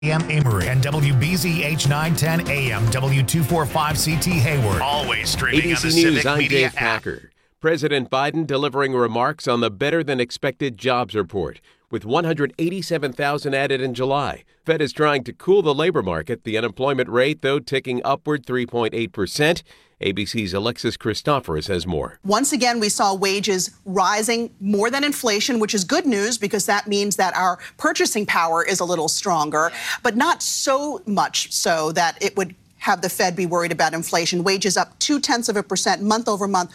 AM Amory and WBZH 910 AM W245CT Hayward. Always streaming ABC on the News, Civic I'm Media Dave app. Packer. President Biden delivering remarks on the better-than-expected jobs report. With 187,000 added in July, Fed is trying to cool the labor market. The unemployment rate, though, ticking upward 3.8%. ABC's Alexis Christoforous has more. Once again, we saw wages rising more than inflation, which is good news because that means that our purchasing power is a little stronger, but not so much so that it would have the Fed be worried about inflation. Wages up 0.2% month over month,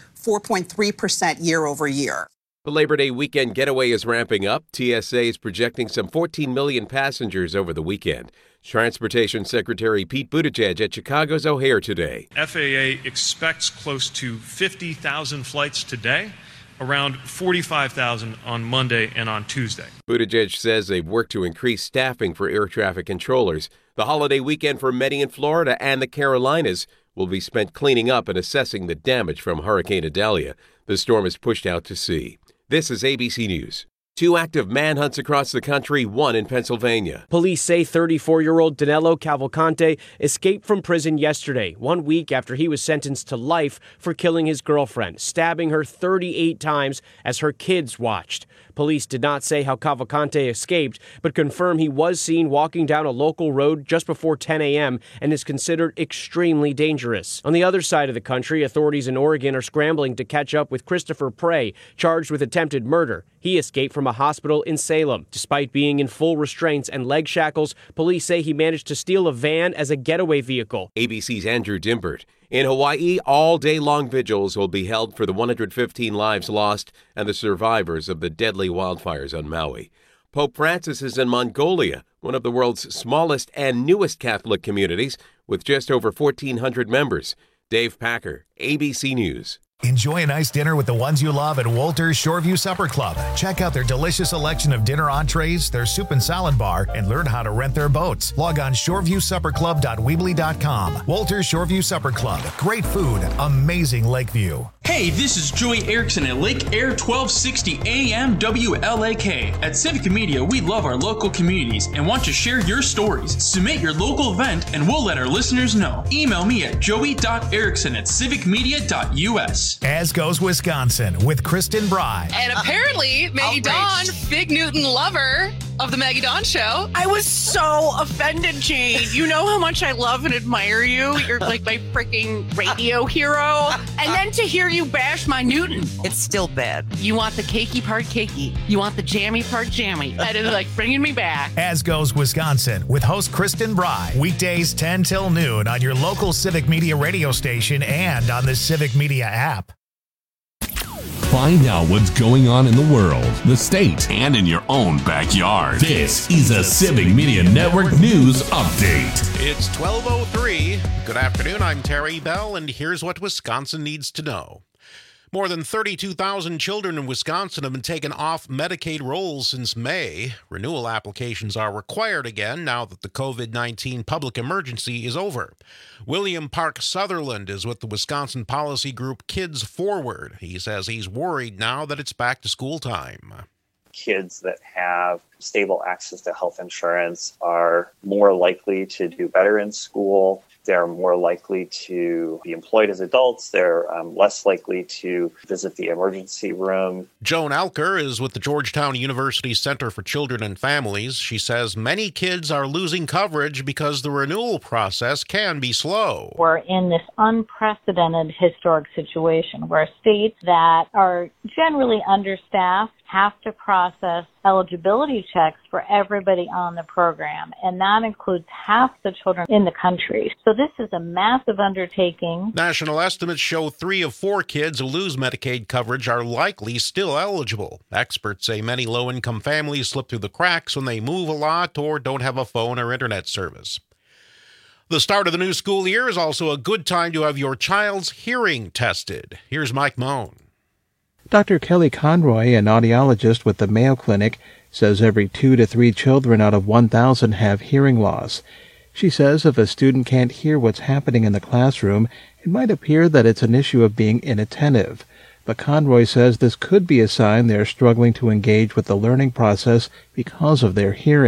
4.3% year over year. The Labor Day weekend getaway is ramping up. TSA is projecting some 14 million passengers over the weekend. Transportation Secretary Pete Buttigieg at Chicago's O'Hare today. FAA expects close to 50,000 flights today, around 45,000 on Monday and on Tuesday. Buttigieg says they've worked to increase staffing for air traffic controllers. The holiday weekend for many in Florida and the Carolinas will be spent cleaning up and assessing the damage from Hurricane Idalia. The storm is pushed out to sea. This is ABC News. 2 active manhunts across the country, one in Pennsylvania. Police say 34-year-old Danilo Cavalcante escaped from prison yesterday, 1 week after he was sentenced to life for killing his girlfriend, stabbing her 38 times as her kids watched. Police did not say how Cavalcante escaped, but confirm he was seen walking down a local road just before 10 a.m. and is considered extremely dangerous. On the other side of the country, authorities in Oregon are scrambling to catch up with Christopher Prey, charged with attempted murder. He escaped from a hospital in Salem. Despite being in full restraints and leg shackles, police say he managed to steal a van as a getaway vehicle. ABC's Andrew Dimbert. In Hawaii, all-day-long vigils will be held for the 115 lives lost and the survivors of the deadly wildfires on Maui. Pope Francis is in Mongolia, one of the world's smallest and newest Catholic communities, with just over 1,400 members. Dave Packer, ABC News. Enjoy a nice dinner with the ones you love at Walter's Shoreview Supper Club. Check out their delicious selection of dinner entrees, their soup and salad bar, and learn how to rent their boats. Log on shoreviewsupperclub.weebly.com. Walter's Shoreview Supper Club. Great food, amazing lake view. Hey, this is Joey Erickson at Lake Air 1260 AM WLAK. At Civic Media, we love our local communities and want to share your stories. Submit your local event and we'll let our listeners know. Email me at joey.erickson@civicmedia.us. As goes Wisconsin with Kristen Bry. And apparently, Maggie Dawn, big Newton lover of the Maggie Dawn Show. I was so offended, Jane. You know how much I love and admire you. You're like my freaking radio hero. And then to hear you bash my Newton. It's still bad. You want the cakey part cakey. You want the jammy part jammy. That is like bringing me back. As goes Wisconsin with host Kristen Bry. Weekdays 10 till noon on your local Civic Media radio station and on the Civic Media app. Find out what's going on in the world, the state, and in your own backyard. This is a Civic Media Network News Update. It's 12:03. Good afternoon, I'm Terry Bell, and here's what Wisconsin needs to know. More than 32,000 children in Wisconsin have been taken off Medicaid rolls since May. Renewal applications are required again now that the COVID-19 public emergency is over. William Park Sutherland is with the Wisconsin policy group Kids Forward. He says he's worried now that it's back to school time. Kids that have stable access to health insurance are more likely to do better in school. They're more likely to be employed as adults. They're less likely to visit the emergency room. Joan Alker is with the Georgetown University Center for Children and Families. She says many kids are losing coverage because the renewal process can be slow. We're in this unprecedented historic situation where states that are generally understaffed have to process eligibility checks for everybody on the program, and that includes half the children in the country. So this is a massive undertaking. National estimates show 3 of 4 kids who lose Medicaid coverage are likely still eligible. Experts say many low-income families slip through the cracks when they move a lot or don't have a phone or internet service. The start of the new school year is also a good time to have your child's hearing tested. Here's Mike Moan. Dr. Kelly Conroy, an audiologist with the Mayo Clinic, says every 2 to 3 children out of 1,000 have hearing loss. She says if a student can't hear what's happening in the classroom, it might appear that it's an issue of being inattentive. But Conroy says this could be a sign they're struggling to engage with the learning process because of their hearing.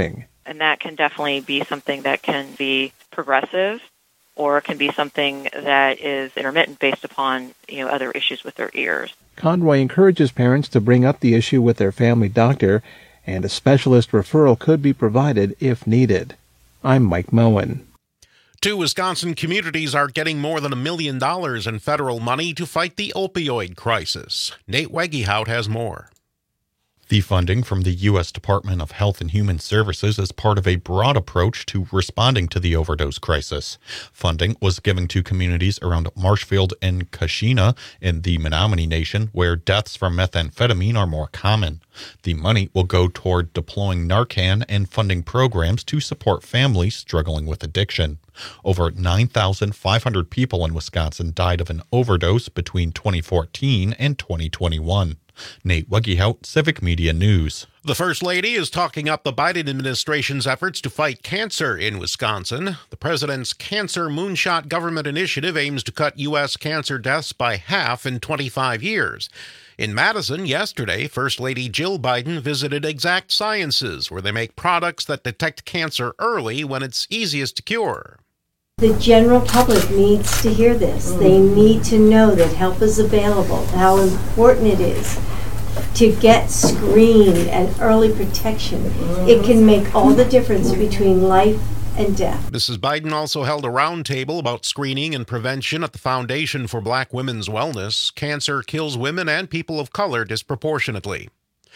And that can definitely be something that can be progressive, or it can be something that is intermittent based upon, other issues with their ears. Conroy encourages parents to bring up the issue with their family doctor, and a specialist referral could be provided if needed. I'm Mike Moen. 2 Wisconsin communities are getting more than $1 million in federal money to fight the opioid crisis. Nate Wegehout has more. The funding from the U.S. Department of Health and Human Services is part of a broad approach to responding to the overdose crisis. Funding was given to communities around Marshfield and Kashina in the Menominee Nation, where deaths from methamphetamine are more common. The money will go toward deploying Narcan and funding programs to support families struggling with addiction. Over 9,500 people in Wisconsin died of an overdose between 2014 and 2021. Nate Wegehout, Civic Media News. The First Lady is talking up the Biden administration's efforts to fight cancer in Wisconsin. The president's Cancer Moonshot government initiative aims to cut U.S. cancer deaths by half in 25 years. In Madison yesterday, First Lady Jill Biden visited Exact Sciences, where they make products that detect cancer early when it's easiest to cure. The general public needs to hear this. They need to know that help is available, how important it is to get screened and early protection. It can make all the difference between life and death. Mrs. Biden also held a roundtable about screening and prevention at the Foundation for Black Women's Wellness. Cancer kills women and people of color disproportionately.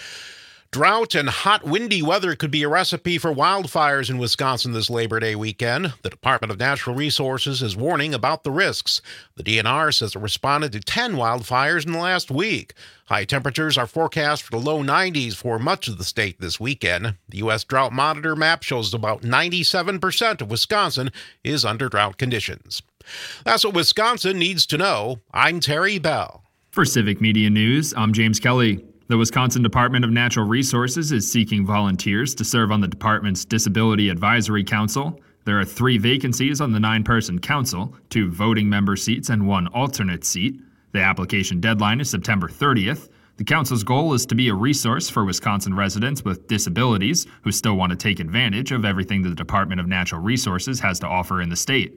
Drought and hot, windy weather could be a recipe for wildfires in Wisconsin this Labor Day weekend. The Department of Natural Resources is warning about the risks. The DNR says it responded to 10 wildfires in the last week. High temperatures are forecast for the low 90s for much of the state this weekend. The U.S. Drought Monitor map shows about 97% of Wisconsin is under drought conditions. That's what Wisconsin needs to know. I'm Terry Bell. For Civic Media News, I'm James Kelly. The Wisconsin Department of Natural Resources is seeking volunteers to serve on the department's Disability Advisory Council. There are 3 vacancies on the 9-person council, 2 voting member seats and 1 alternate seat. The application deadline is September 30th. The council's goal is to be a resource for Wisconsin residents with disabilities who still want to take advantage of everything the Department of Natural Resources has to offer in the state.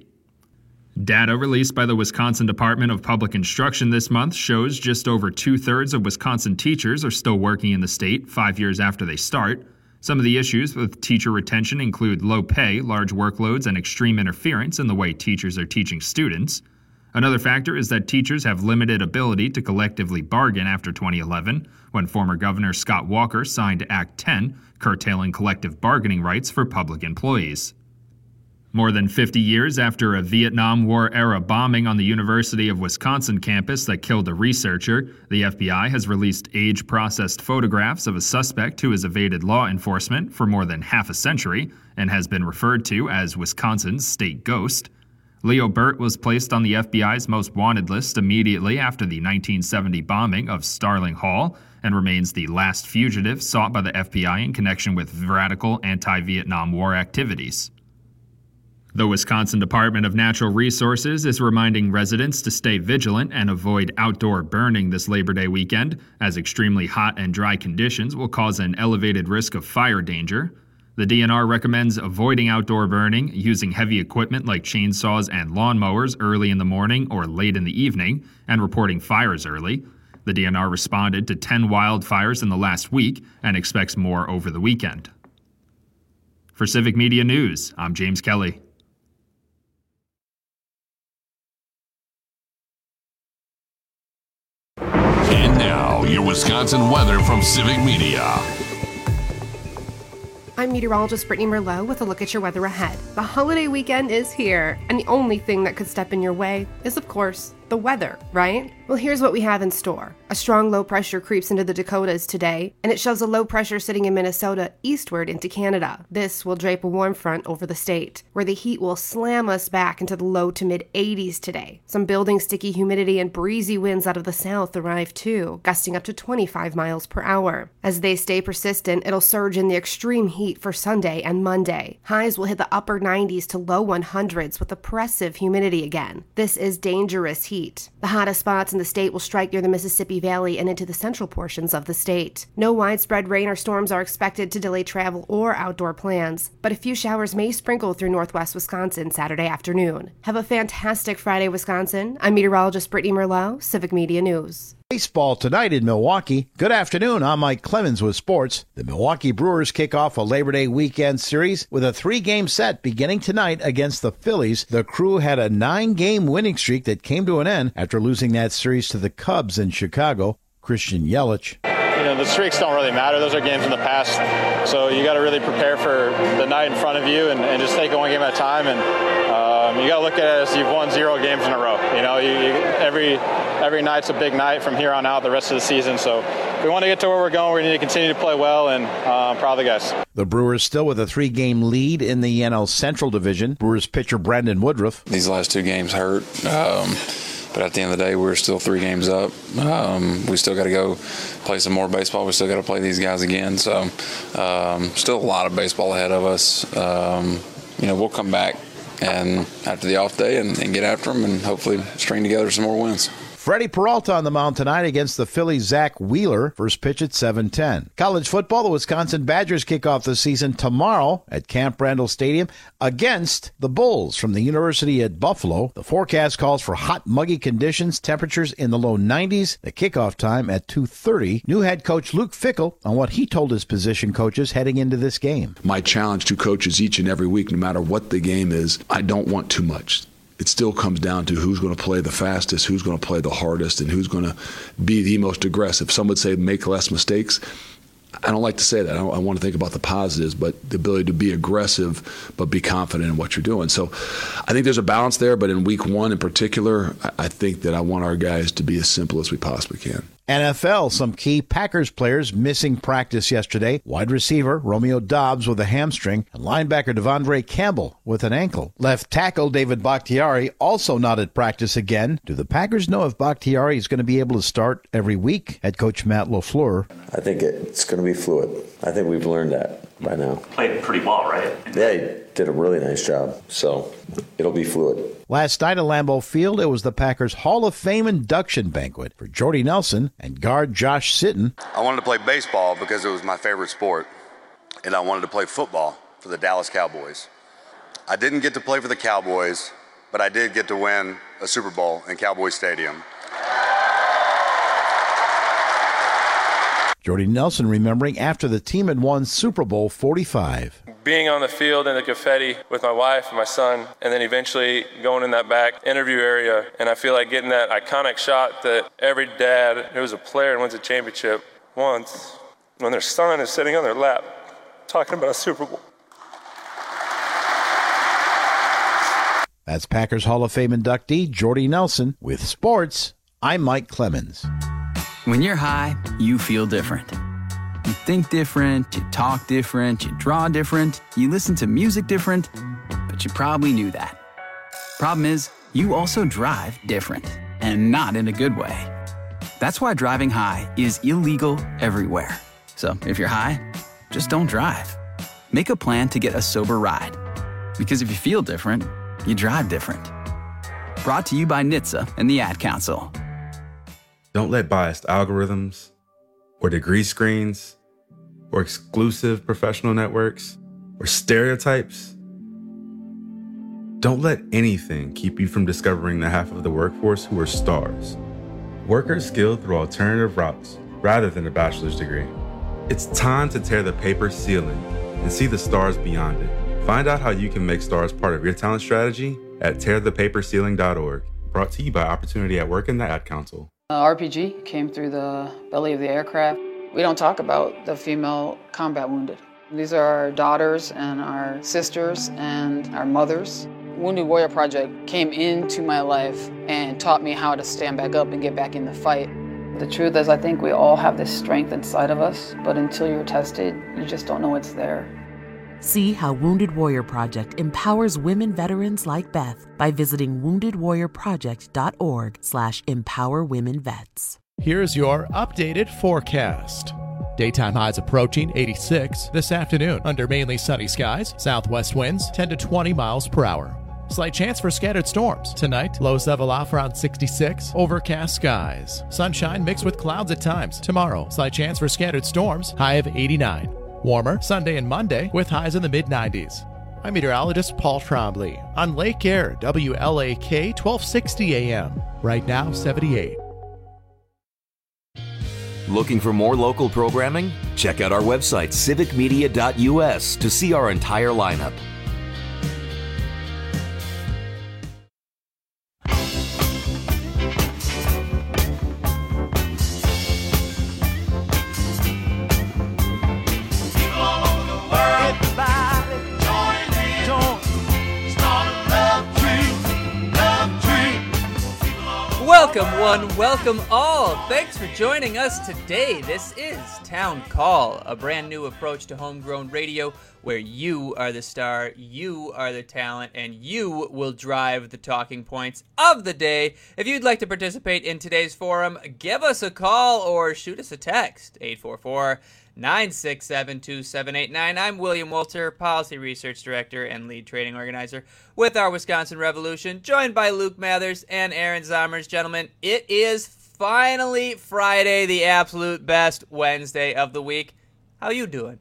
Data released by the Wisconsin Department of Public Instruction this month shows just over 2/3 of Wisconsin teachers are still working in the state 5 years after they start. Some of the issues with teacher retention include low pay, large workloads, and extreme interference in the way teachers are teaching students. Another factor is that teachers have limited ability to collectively bargain after 2011, when former Governor Scott Walker signed Act 10, curtailing collective bargaining rights for public employees. More than 50 years after a Vietnam War-era bombing on the University of Wisconsin campus that killed a researcher, the FBI has released age-processed photographs of a suspect who has evaded law enforcement for more than half a century and has been referred to as Wisconsin's state ghost. Leo Burt was placed on the FBI's most wanted list immediately after the 1970 bombing of Starling Hall and remains the last fugitive sought by the FBI in connection with radical anti-Vietnam War activities. The Wisconsin Department of Natural Resources is reminding residents to stay vigilant and avoid outdoor burning this Labor Day weekend, as extremely hot and dry conditions will cause an elevated risk of fire danger. The DNR recommends avoiding outdoor burning, using heavy equipment like chainsaws and lawnmowers early in the morning or late in the evening, and reporting fires early. The DNR responded to 10 wildfires in the last week and expects more over the weekend. For Civic Media News, I'm James Kelly. And now, your Wisconsin weather from Civic Media. I'm meteorologist Brittany Merlot with a look at your weather ahead. The holiday weekend is here, and the only thing that could step in your way is, of course, the weather, right? Well, here's what we have in store. A strong low pressure creeps into the Dakotas today, and it shoves a low pressure sitting in Minnesota eastward into Canada. This will drape a warm front over the state, where the heat will slam us back into the low to mid 80s today. Some building sticky humidity and breezy winds out of the south arrive too, gusting up to 25 miles per hour. As they stay persistent, it'll surge in the extreme heat for Sunday and Monday. Highs will hit the upper 90s to low 100s with oppressive humidity again. This is dangerous heat heat. The hottest spots in the state will strike near the Mississippi Valley and into the central portions of the state. No widespread rain or storms are expected to delay travel or outdoor plans, but a few showers may sprinkle through northwest Wisconsin Saturday afternoon. Have a fantastic Friday, Wisconsin. I'm meteorologist Brittany Merlot, Civic Media News. Baseball tonight in Milwaukee. Good afternoon, I'm Mike Clemens with sports. The Milwaukee Brewers kick off a Labor Day weekend series with a 3-game set beginning tonight against the Phillies. The Crew had a 9-game winning streak that came to an end after losing that series to the Cubs in Chicago. Christian Yelich. The streaks don't really matter. Those are games in the past. So you got to really prepare for the night in front of you and just take it one game at a time. And you got to look at it as you've won 0 games in a row. Every night's a big night from here on out the rest of the season. So if we want to get to where we're going, we need to continue to play well, and I'm proud of the guys. The Brewers still with a 3-game lead in the NL Central Division. Brewers pitcher Brandon Woodruff. These last 2 games hurt. But at the end of the day, we're still 3 games up. We still got to go play some more baseball. We still got to play these guys again. So still a lot of baseball ahead of us. We'll come back and after the off day and get after them and hopefully string together some more wins. Freddie Peralta on the mound tonight against the Phillies' Zach Wheeler. First pitch at 7:10. College football, the Wisconsin Badgers kick off the season tomorrow at Camp Randall Stadium against the Bulls from the University at Buffalo. The forecast calls for hot, muggy conditions, temperatures in the low 90s. The kickoff time at 2:30. New head coach Luke Fickell on what he told his position coaches heading into this game. My challenge to coaches each and every week, no matter what the game is, I don't want too much. It still comes down to who's going to play the fastest, who's going to play the hardest, and who's going to be the most aggressive. Some would say make less mistakes. I don't like to say that. I want to think about the positives, but the ability to be aggressive but be confident in what you're doing. So I think there's a balance there, but in week 1 in particular, I think that I want our guys to be as simple as we possibly can. NFL, some key Packers players missing practice yesterday. Wide receiver Romeo Doubs with a hamstring and linebacker Devondre Campbell with an ankle. Left tackle David Bakhtiari also not at practice again. Do the Packers know if Bakhtiari is going to be able to start every week? Head coach Matt LaFleur. I think it's going to be fluid. I think we've learned that by now. Played pretty well, right? Yeah, he did a really nice job, so it'll be fluid. Last night at Lambeau Field, it was the Packers Hall of Fame induction banquet for Jordy Nelson and guard Josh Sitton. I wanted to play baseball because it was my favorite sport, and I wanted to play football for the Dallas Cowboys. I didn't get to play for the Cowboys, but I did get to win a Super Bowl in Cowboy Stadium. Jordy Nelson remembering after the team had won Super Bowl 45. Being on the field in the confetti with my wife and my son, and then eventually going in that back interview area, and I feel like getting that iconic shot that every dad who's a player and wins a championship wants when their son is sitting on their lap talking about a Super Bowl. That's Packers Hall of Fame inductee Jordy Nelson. With sports, I'm Mike Clemens. When you're high, you feel different. You think different, you talk different, you draw different, you listen to music different, but you probably knew that. Problem is, you also drive different, and not in a good way. That's why driving high is illegal everywhere. So if you're high, just don't drive. Make a plan to get a sober ride. Because if you feel different, you drive different. Brought to you by NHTSA and the Ad Council. Don't let biased algorithms or degree screens or exclusive professional networks or stereotypes. Don't let anything keep you from discovering the half of the workforce who are stars. Workers skilled through alternative routes rather than a bachelor's degree. It's time to tear the paper ceiling and see the stars beyond it. Find out how you can make stars part of your talent strategy at tearthepaperceiling.org. Brought to you by Opportunity at Work and the Ad Council. RPG came through the belly of the aircraft. We don't talk about the female combat wounded. These are our daughters and our sisters and our mothers. Wounded Warrior Project came into my life and taught me how to stand back up and get back in the fight. The truth is, I think we all have this strength inside of us, but until you're tested, you just don't know it's there. See how Wounded Warrior Project empowers women veterans like Beth by visiting woundedwarriorproject.org/empowerwomenvets. Here's your updated forecast. Daytime highs approaching 86 this afternoon under mainly sunny skies. Southwest winds 10 to 20 miles per hour. Slight chance for scattered storms. Tonight, lows level off around 66. Overcast skies. Sunshine mixed with clouds at times. Tomorrow, slight chance for scattered storms. High of 89. Warmer Sunday and Monday with highs in the mid-90s. I'm meteorologist Paul Trombley on Lake Air, WLAK 1260 AM. Right now, 78. Looking for more local programming? Check out our website, civicmedia.us, to see our entire lineup. Welcome one, welcome all. Thanks for joining us today. This is Town Call, a brand new approach to homegrown radio where you are the star, you are the talent, and you will drive the talking points of the day. If you'd like to participate in today's forum, give us a call or shoot us a text, 844-967-2789. I'm William Walter, Policy Research Director and Lead Trading Organizer with our Wisconsin Revolution, joined by Luke Mathers and Aaron Zommers. Gentlemen, it is finally Friday, the absolute best Wednesday of the week. How you doing?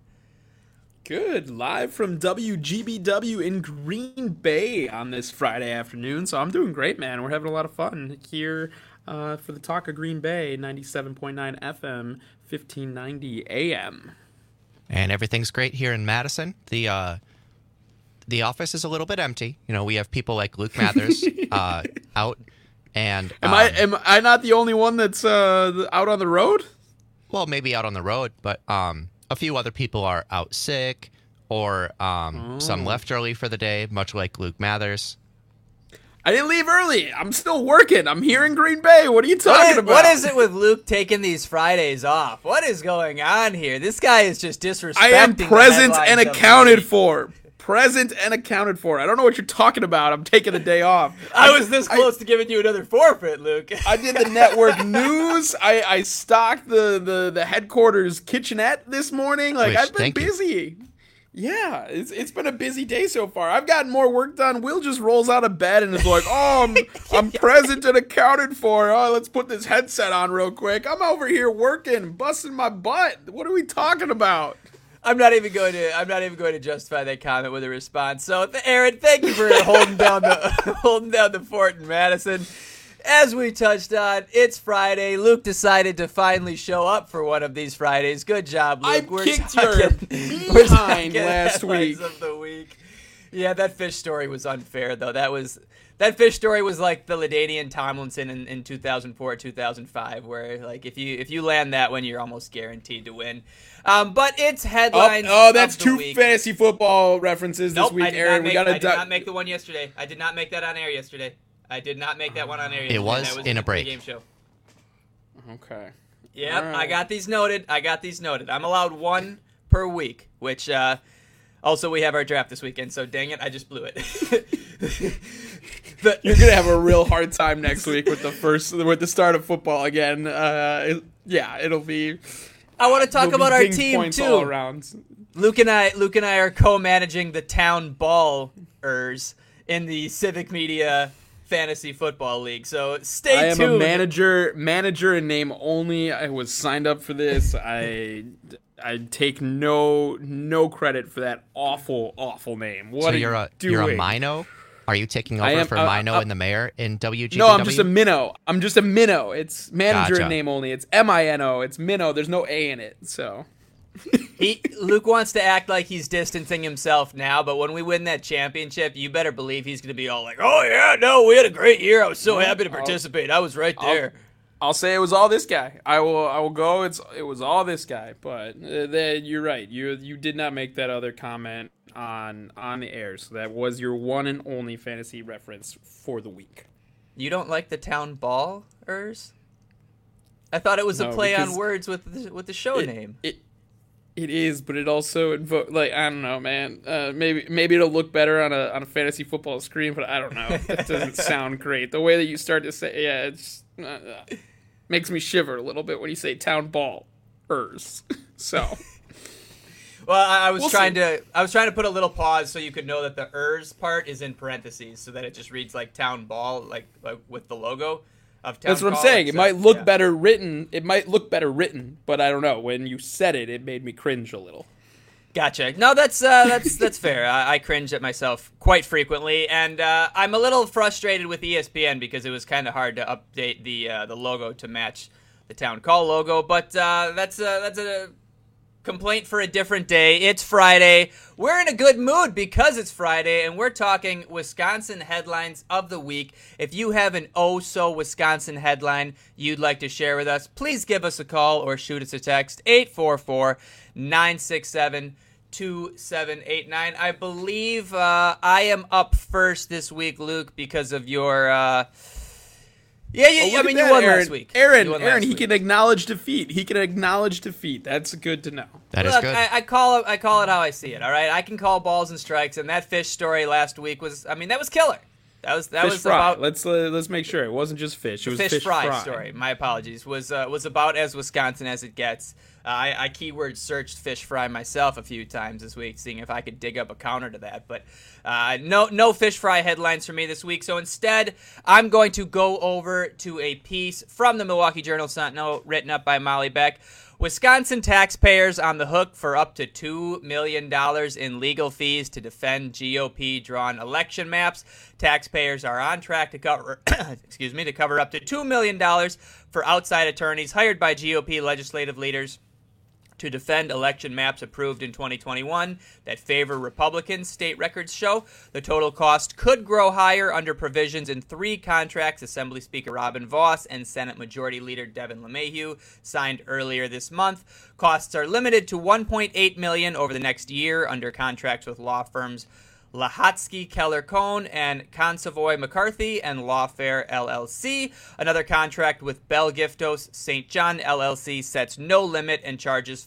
Good. Live from WGBW in Green Bay on this Friday afternoon. So I'm doing great, man. We're having a lot of fun here for the Talk of Green Bay, 97.9 FM, 1590 AM. And everything's great here in Madison. The office is a little bit empty. You know, we have people like Luke Mathers out. And am I not the only one that's out on the road? Well, maybe out on the road, but a few other people are out sick, or some left early for the day, much like Luke Mathers. I didn't leave early. I'm still working. I'm here in Green Bay. What are you talking about? What is it with Luke taking these Fridays off? What is going on here? This guy is just disrespecting. I am present and accounted for. Present and accounted for. I don't know what you're talking about. I'm taking the day off. I was this close to giving you another forfeit, Luke. I did the network news. I stocked the headquarters kitchenette this morning. Like, I've been busy. Yeah, it's been a busy day so far. I've gotten more work done. Will just rolls out of bed and is like, "Oh, I'm present and accounted for. Oh, let's put this headset on real quick. I'm over here working, busting my butt. What are we talking about?" I'm not even going to justify that comment with a response. So, Aaron, thank you for holding down the fort in Madison. As we touched on, it's Friday. Luke decided to finally show up for one of these Fridays. Good job, Luke. I kicked your behind last week. Of the week. Yeah, that fish story was unfair, though. That fish story was like the LaDainian Tomlinson in 2004, 2005, where like if you land that one, you're almost guaranteed to win. But it's headlines. Oh, that's two fantasy football references this week, Aaron. I did not make the one yesterday. I did not make that on air yesterday. I did not make that one on air yesterday. It was in a break. Game show. Okay. Yep, right. I got these noted. I'm allowed one per week, which also we have our draft this weekend. So dang it, I just blew it. You're gonna have a real hard time next week with the start of football again. It'll be. I want to talk about our team too. All around. Luke and I are co-managing the Town Ballers in the Civic Media Fantasy Football League. So stay tuned. I am a manager in name only. I was signed up for this. I take no credit for that awful name. What are you doing? You're a Mino? Are you taking over for Mino and the mayor in WGBW? No, I'm just a minnow. It's manager in name only. It's MINO. It's minnow. There's no A in it. So Luke wants to act like he's distancing himself now, but when we win that championship, you better believe he's going to be all like, "Oh yeah, no, we had a great year. I was so happy to participate. I was right there." I'll say it was all this guy. I will go. It was all this guy. But you're right. You did not make that other comment on the air. So that was your one and only fantasy reference for the week. You don't like the Town Ballers? I thought it was a play on words with the show name. It is, but it also I don't know, man. Maybe it'll look better on a fantasy football screen, but I don't know. That doesn't sound great. The way that you start to say, it's makes me shiver a little bit when you say Town Ballers. So, Well, I was trying to put a little pause so you could know that the ERS part is in parentheses, so that it just reads like Town Ball, like with the logo of Town. That's what Call, I'm saying. It might look better written. It might look better written, but I don't know. When you said it, it made me cringe a little. Gotcha. No, that's fair. I cringe at myself quite frequently, and I'm a little frustrated with ESPN because it was kind of hard to update the logo to match the Town Call logo. But that's a complaint for a different day. It's Friday. We're in a good mood because it's Friday, and we're talking Wisconsin headlines of the week. If you have an Wisconsin headline you'd like to share with us, please give us a call or shoot us a text, 844-967-2789. I believe I am up first this week, Luke, because of your... you won last week. Aaron, he can acknowledge defeat. That's good to know. That is good. I call it how I see it, all right? I can call balls and strikes, and that fish story last week was killer. That was fry. about... Let's make sure it wasn't just fish. It was fish fry story. My apologies. Was about as Wisconsin as it gets. I keyword searched fish fry myself a few times this week, seeing if I could dig up a counter to that. But no fish fry headlines for me this week. So instead, I'm going to go over to a piece from the Milwaukee Journal-Sentinel written up by Molly Beck. Wisconsin taxpayers on the hook for up to $2 million in legal fees to defend GOP-drawn election maps. Taxpayers are on track to cover, to cover up to $2 million for outside attorneys hired by GOP legislative leaders to defend election maps approved in 2021 that favor Republicans, state records show. The total cost could grow higher under provisions in 3 contracts Assembly Speaker Robin Vos and Senate Majority Leader Devin LeMahieu signed earlier this month. Costs are limited to $1.8 million over the next year under contracts with law firms Lahatsky, Keller Cohn, and Consavoy McCarthy and Lawfare LLC. Another contract with Bell Giftos St. John LLC sets no limit and charges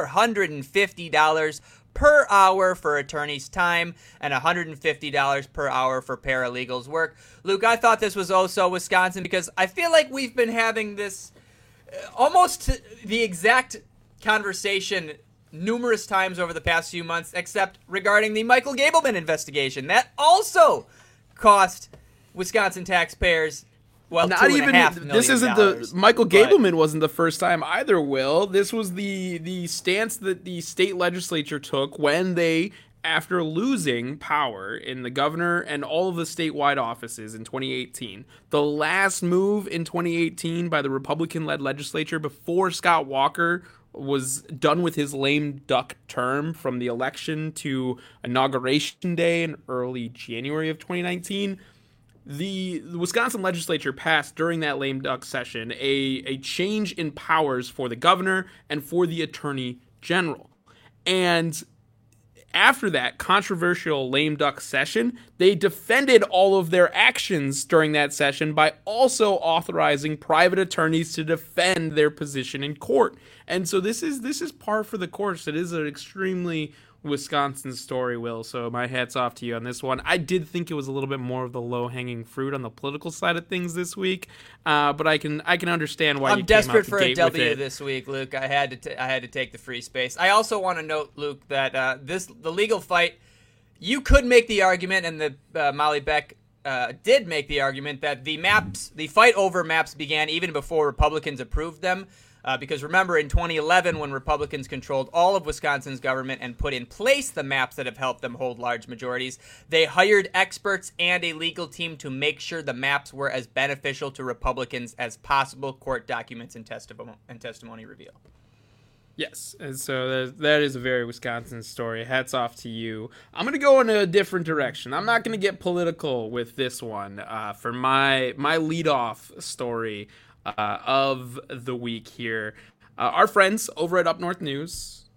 $450 per hour for attorneys' time and $150 per hour for paralegals' work. Luke, I thought this was also Wisconsin because I feel like we've been having this almost the exact conversation numerous times over the past few months, except regarding the Michael Gableman investigation. That also cost Wisconsin taxpayers, well, not even $2.5 million. This isn't the Michael Gableman wasn't the first time either, Will. This was the stance that the state legislature took when they, after losing power in the governor and all of the statewide offices in 2018, the last move in 2018 by the Republican-led legislature before Scott Walker was done with his lame duck term from the election to Inauguration Day in early January of 2019, the Wisconsin legislature passed during that lame duck session a change in powers for the governor and for the attorney general. And after that controversial lame duck session, they defended all of their actions during that session by also authorizing private attorneys to defend their position in court. And so this is par for the course. It is an extremely Wisconsin story, Will. So my hat's off to you on this one. I did think it was a little bit more of the low-hanging fruit on the political side of things this week, but I can understand why I'm you came desperate out the for gate a W with it. this week, Luke. I had to take the free space. I also want to note, Luke, that the legal fight. You could make the argument, and the Molly Beck did make the argument that the fight over maps began even before Republicans approved them. Because remember, in 2011, when Republicans controlled all of Wisconsin's government and put in place the maps that have helped them hold large majorities, they hired experts and a legal team to make sure the maps were as beneficial to Republicans as possible, court documents and testimony reveal. Yes, and so that is a very Wisconsin story. Hats off to you. I'm going to go in a different direction. I'm not going to get political with this one. For my leadoff story of the week here, our friends over at Up North News,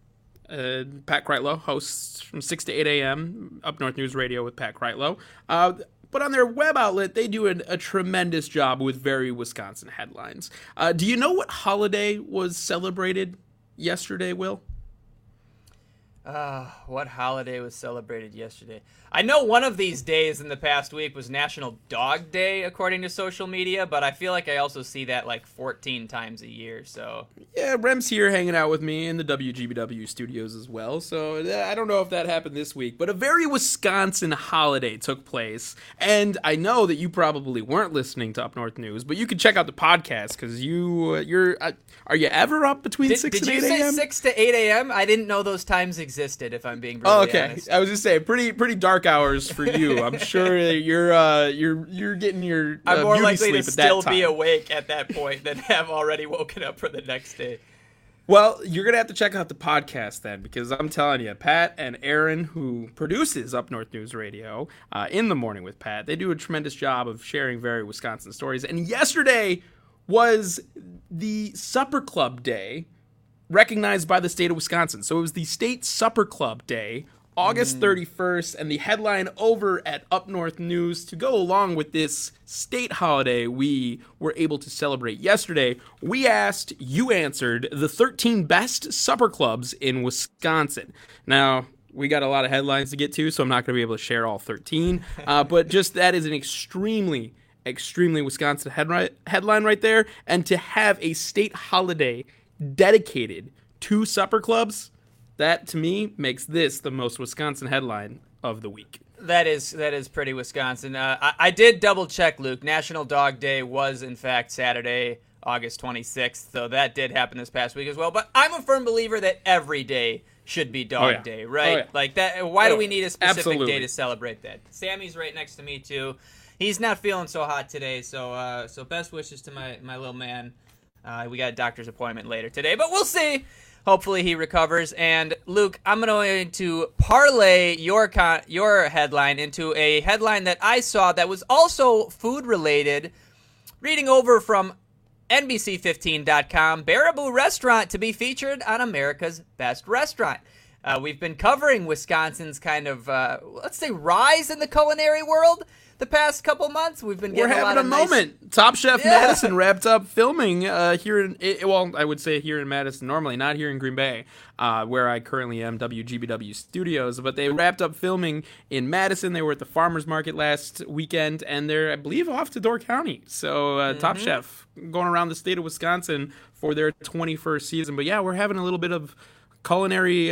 Pat Kreitlow hosts from 6 to 8 a.m. Up North News Radio with Pat Kreitlow. But on their web outlet, they do a tremendous job with very Wisconsin headlines. Do you know what holiday was celebrated yesterday, Will? What holiday was celebrated yesterday? I know one of these days in the past week was National Dog Day, according to social media, but I feel like I also see that like 14 times a year, so... Yeah, Rem's here hanging out with me in the WGBW studios as well, so I don't know if that happened this week, but a very Wisconsin holiday took place, and I know that you probably weren't listening to Up North News, but you can check out the podcast, because you're... Are you ever up between 6 and 8 a.m.? Did you say 6 to 8 a.m.? I didn't know those times existed, if I'm being brutally honest. I was just saying, pretty dark hours for you. I'm sure you're getting your I'm more beauty likely sleep to at that still time. be awake at that point than have already woken up for the next day. Well, you're going to have to check out the podcast then, because I'm telling you, Pat and Aaron, who produces Up North News Radio, In the Morning with Pat, they do a tremendous job of sharing very Wisconsin stories. And yesterday was the Supper Club Day recognized by the state of Wisconsin. So it was the State Supper Club Day, August 31st, and the headline over at Up North News to go along with this state holiday we were able to celebrate yesterday. We asked, you answered, the 13 best supper clubs in Wisconsin. Now, we got a lot of headlines to get to, so I'm not going to be able to share all 13, but just that is an extremely Wisconsin headline right there, and to have a state holiday dedicated to supper clubs, that to me makes this the most Wisconsin headline of the week. That is pretty Wisconsin. I did double check, Luke. National Dog Day was in fact Saturday, August 26th, so that did happen this past week as well. But I'm a firm believer that every day should be Dog Day, right? Oh, yeah. Like that. Why do we need a specific day Absolutely. to celebrate that? Sammy's right next to me too. He's not feeling so hot today, so best wishes to my little man. We got a doctor's appointment later today, but we'll see. Hopefully he recovers. And Luke, I'm going to parlay your headline into a headline that I saw that was also food related. Reading over from NBC15.com, Baraboo Restaurant to be featured on America's Best Restaurant. We've been covering Wisconsin's kind of, let's say, rise in the culinary world the past couple months. We've been getting We're having a moment. Top Chef Madison wrapped up filming here in, well, I would say here in Madison normally, not here in Green Bay, where I currently am, WGBW Studios. But they wrapped up filming in Madison. They were at the Farmers Market last weekend, and they're, I believe, off to Door County. So Top Chef going around the state of Wisconsin for their 21st season. But yeah, we're having a little bit of culinary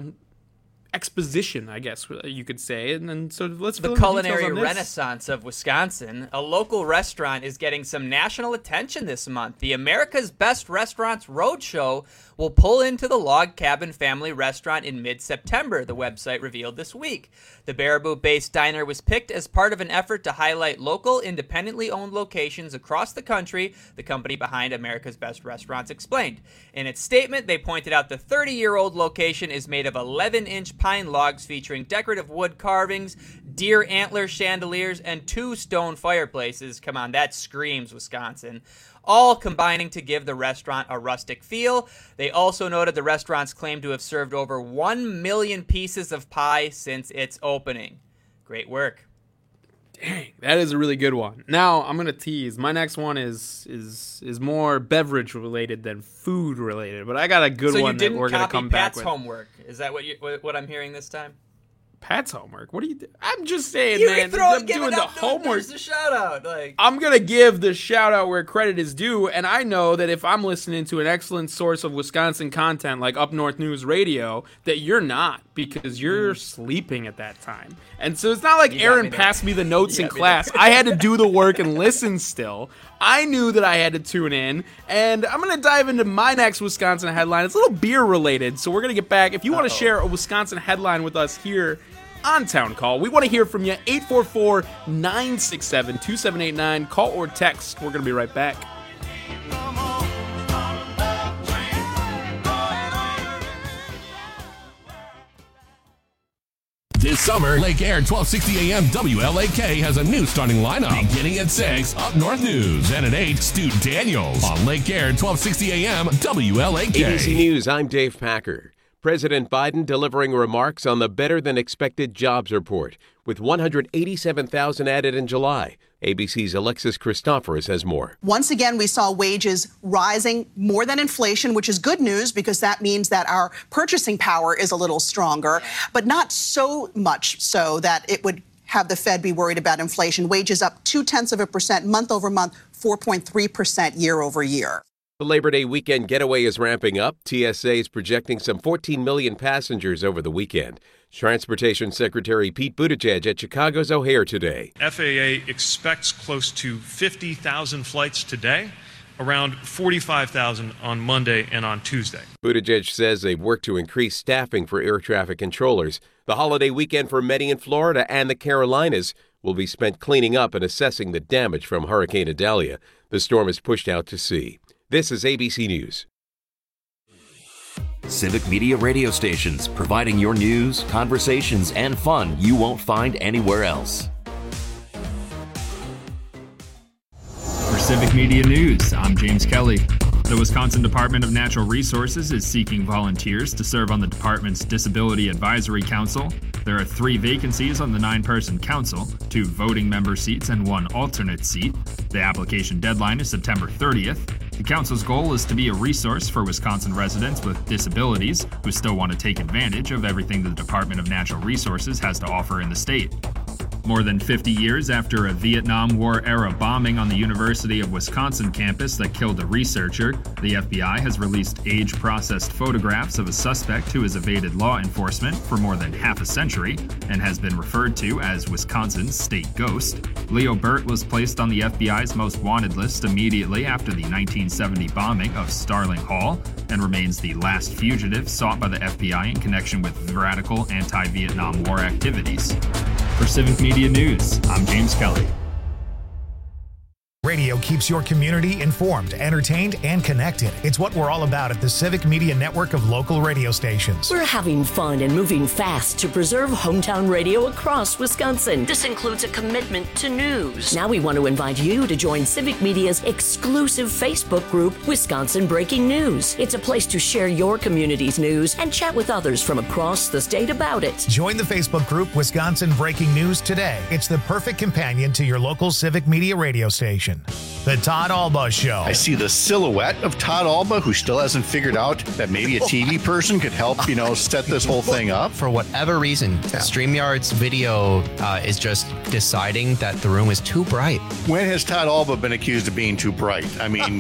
exposition, I guess you could say, and so let's the culinary renaissance of Wisconsin. A local restaurant is getting some national attention this month. The America's Best Restaurants Roadshow will pull into the Log Cabin Family Restaurant in mid-September, the website revealed this week. The Baraboo-based diner was picked as part of an effort to highlight local, independently owned locations across the country, the company behind America's Best Restaurants explained. In its statement, they pointed out the 30-year-old location is made of 11-inch pine logs featuring decorative wood carvings, deer antler chandeliers, and 2 stone fireplaces. Come on, that screams Wisconsin. All combining to give the restaurant a rustic feel. They also noted the restaurant's claim to have served over 1 million pieces of pie since its opening. Great work. Dang, that is a really good one. Now, I'm going to tease. My next one is more beverage related than food related, but I got a good one that we're going to come back with. So you didn't copy Pat's homework. Is that what I'm hearing this time? Pat's homework? What do you do? I'm just saying, you man. I'm doing the homework. There's a shout out. Like, I'm going to give the shout out where credit is due, and I know that if I'm listening to an excellent source of Wisconsin content like Up North News Radio, that you're not, because you're sleeping at that time. And so it's not like Aaron passed me the notes in class. I had to do the work and listen still. I knew that I had to tune in, and I'm going to dive into my next Wisconsin headline. It's a little beer related, so we're going to get back. If you want to share a Wisconsin headline with us here on Town Call, we want to hear from you. 844-967-2789. Call or text. We're going to be right back. This summer, Lake Air 1260 AM WLAK has a new starting lineup. Beginning at 6, Up North News, and at 8, Stu Daniels on Lake Air 1260 AM WLAK. ABC News, I'm Dave Packer. President Biden delivering remarks on the better-than-expected jobs report. with 187,000 added in July. ABC's Alexis Christoforous has more. Once again, we saw wages rising more than inflation, which is good news because that means that our purchasing power is a little stronger, but not so much so that it would have the Fed be worried about inflation. Wages up 0.2% month over month, 4.3% year over year. The Labor Day weekend getaway is ramping up. TSA is projecting some 14 million passengers over the weekend. Transportation Secretary Pete Buttigieg at Chicago's O'Hare today. FAA expects close to 50,000 flights today, around 45,000 on Monday and on Tuesday. Buttigieg says they've worked to increase staffing for air traffic controllers. The holiday weekend for many in Florida and the Carolinas will be spent cleaning up and assessing the damage from Hurricane Idalia. The storm is pushed out to sea. This is ABC News. Civic Media radio stations, providing your news, conversations, and fun you won't find anywhere else. For Civic Media News, I'm James Kelly. The Wisconsin Department of Natural Resources is seeking volunteers to serve on the department's Disability Advisory Council. There are 3 vacancies on the 9-person council, 2 voting member seats and 1 alternate seat. The application deadline is September 30th. The council's goal is to be a resource for Wisconsin residents with disabilities who still want to take advantage of everything the Department of Natural Resources has to offer in the state. More than 50 years after a Vietnam War-era bombing on the University of Wisconsin campus that killed a researcher, the FBI has released age-processed photographs of a suspect who has evaded law enforcement for more than half a century and has been referred to as Wisconsin's state ghost. Leo Burt was placed on the FBI's most wanted list immediately after the 1970 bombing of Starling Hall and remains the last fugitive sought by the FBI in connection with radical anti-Vietnam War activities. For Civic Media News, I'm James Kelly. Radio keeps your community informed, entertained, and connected. It's what we're all about at the Civic Media network of local radio stations. We're having fun and moving fast to preserve hometown radio across Wisconsin. This includes a commitment to news. Now we want to invite you to join Civic Media's exclusive Facebook group, Wisconsin Breaking News. It's a place to share your community's news and chat with others from across the state about it. Join the Facebook group, Wisconsin Breaking News, today. It's the perfect companion to your local Civic Media radio station. The Todd Alba Show. I see the silhouette of Todd Alba, who still hasn't figured out that maybe a TV person could help, set this whole thing up. For whatever reason, StreamYard's video is just deciding that the room is too bright. When has Todd Alba been accused of being too bright? I mean,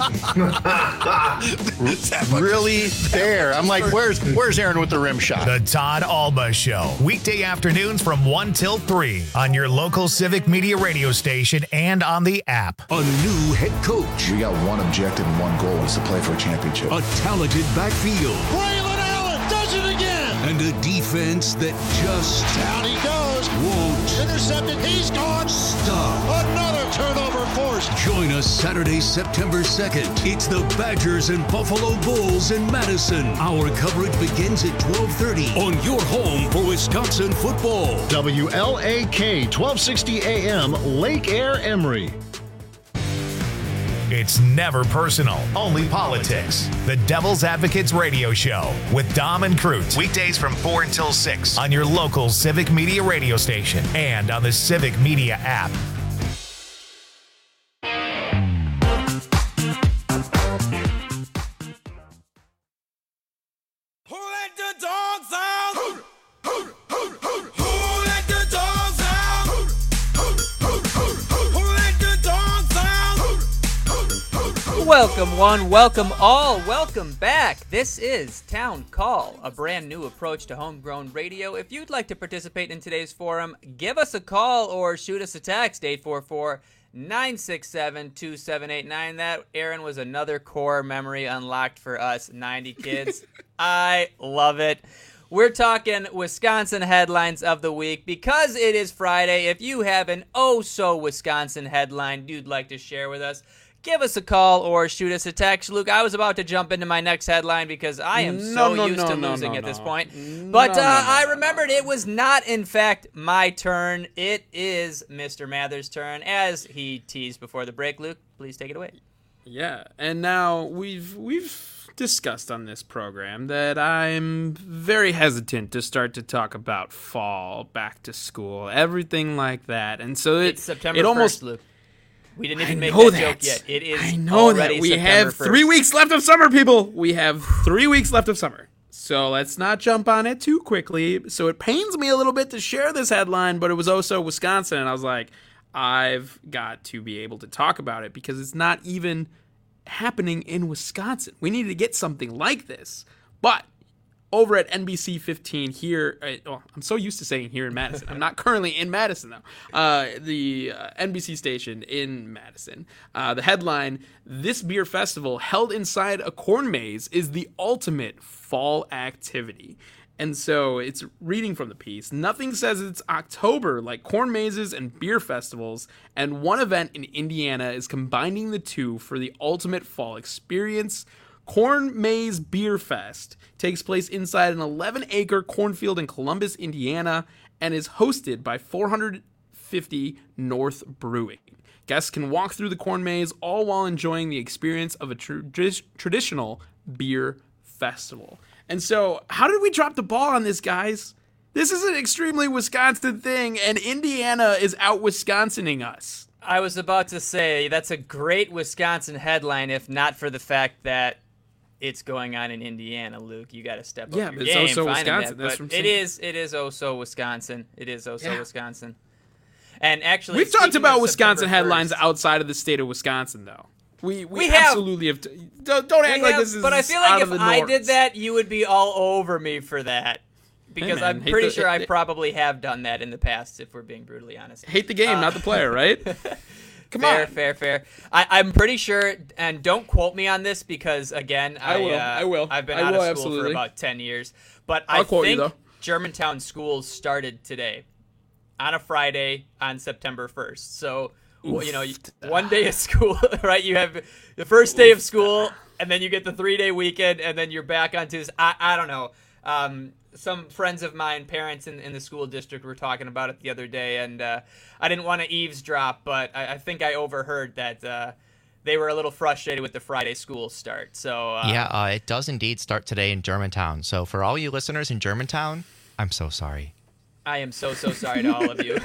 really there. I'm like, where's Aaron with the rim shot? The Todd Alba Show. Weekday afternoons from 1 till 3 on your local Civic Media radio station and on the app. A new head coach. We got one objective and one goal, is to play for a championship. A talented backfield. Braylon Allen does it again. And a defense that just down he goes. Won't intercepted. He's gone. Stop. Another turnover forced. Join us Saturday, September 2nd. It's the Badgers and Buffalo Bulls in Madison. Our coverage begins at 12:30 on your home for Wisconsin football. WLAK 1260 AM, Lake Air, Emery. It's never personal, only politics. The Devil's Advocates Radio Show with Dom and Cruz. Weekdays from 4 until 6 on your local Civic Media radio station and on the Civic Media app. Welcome one, welcome all, welcome back. This is Town Call, a brand new approach to homegrown radio. If you'd like to participate in today's forum, give us a call or shoot us a text, 844-967-2789. That, Aaron, was another core memory unlocked for us 90 kids. I love it. We're talking Wisconsin headlines of the week. Because it is Friday, if you have an oh-so-Wisconsin headline you'd like to share with us, give us a call or shoot us a text. Luke, I was about to jump into my next headline because I am used to losing at this point. But I remembered it was not, in fact, my turn. It is Mr. Mather's turn, as he teased before the break. Luke, please take it away. Yeah, and now we've discussed on this program that I'm very hesitant to start to talk about fall, back to school, everything like that. And so it's September 1st, Luke. We didn't even make that joke yet. It is I know that. We September have 1st. 3 weeks left of summer, people. We have 3 weeks left of summer. So let's not jump on it too quickly. So it pains me a little bit to share this headline, but it was also Wisconsin. And I was like, I've got to be able to talk about it because it's not even happening in Wisconsin. We need to get something like this. But over at NBC 15 here, I'm so used to saying here in Madison. I'm not currently in Madison, though. The NBC station in Madison. The headline, "This beer festival held inside a corn maze is the ultimate fall activity." And so it's reading from the piece. Nothing says it's October like corn mazes and beer festivals, and one event in Indiana is combining the two for the ultimate fall experience. Corn Maze Beer Fest takes place inside an 11-acre cornfield in Columbus, Indiana, and is hosted by 450 North Brewing. Guests can walk through the corn maze all while enjoying the experience of a traditional beer festival. And so, how did we drop the ball on this, guys? This is an extremely Wisconsin thing, and Indiana is out Wisconsining us. I was about to say, that's a great Wisconsin headline, if not for the fact that it's going on in Indiana, Luke. You got to step up your but game. it's also Wisconsin. That. But it is also Wisconsin. It is also Wisconsin. And actually, we've talked about Wisconsin September headlines 1st, outside of the state of Wisconsin, though. We have, absolutely have. Don't act like this is. But I feel like if I did that, you would be all over me for that. Because hey man, I'm pretty sure I probably have done that in the past, if we're being brutally honest. Hate the game, not the player, right? Come on. Fair. I'm pretty sure, and don't quote me on this because, again, I will. I've been out of school for about 10 years. But I think Germantown schools started today on a Friday on September 1st. So, you know, 1 day of school, right? You have the first day of school, and then you get the 3-day weekend, and then you're back on Tuesday. I don't know. Some friends of mine, parents in the school district, were talking about it the other day, and I didn't want to eavesdrop, but I think I overheard that they were a little frustrated with the Friday school start. So it does indeed start today in Germantown. So for all you listeners in Germantown, I'm so sorry. I am so sorry to all of you.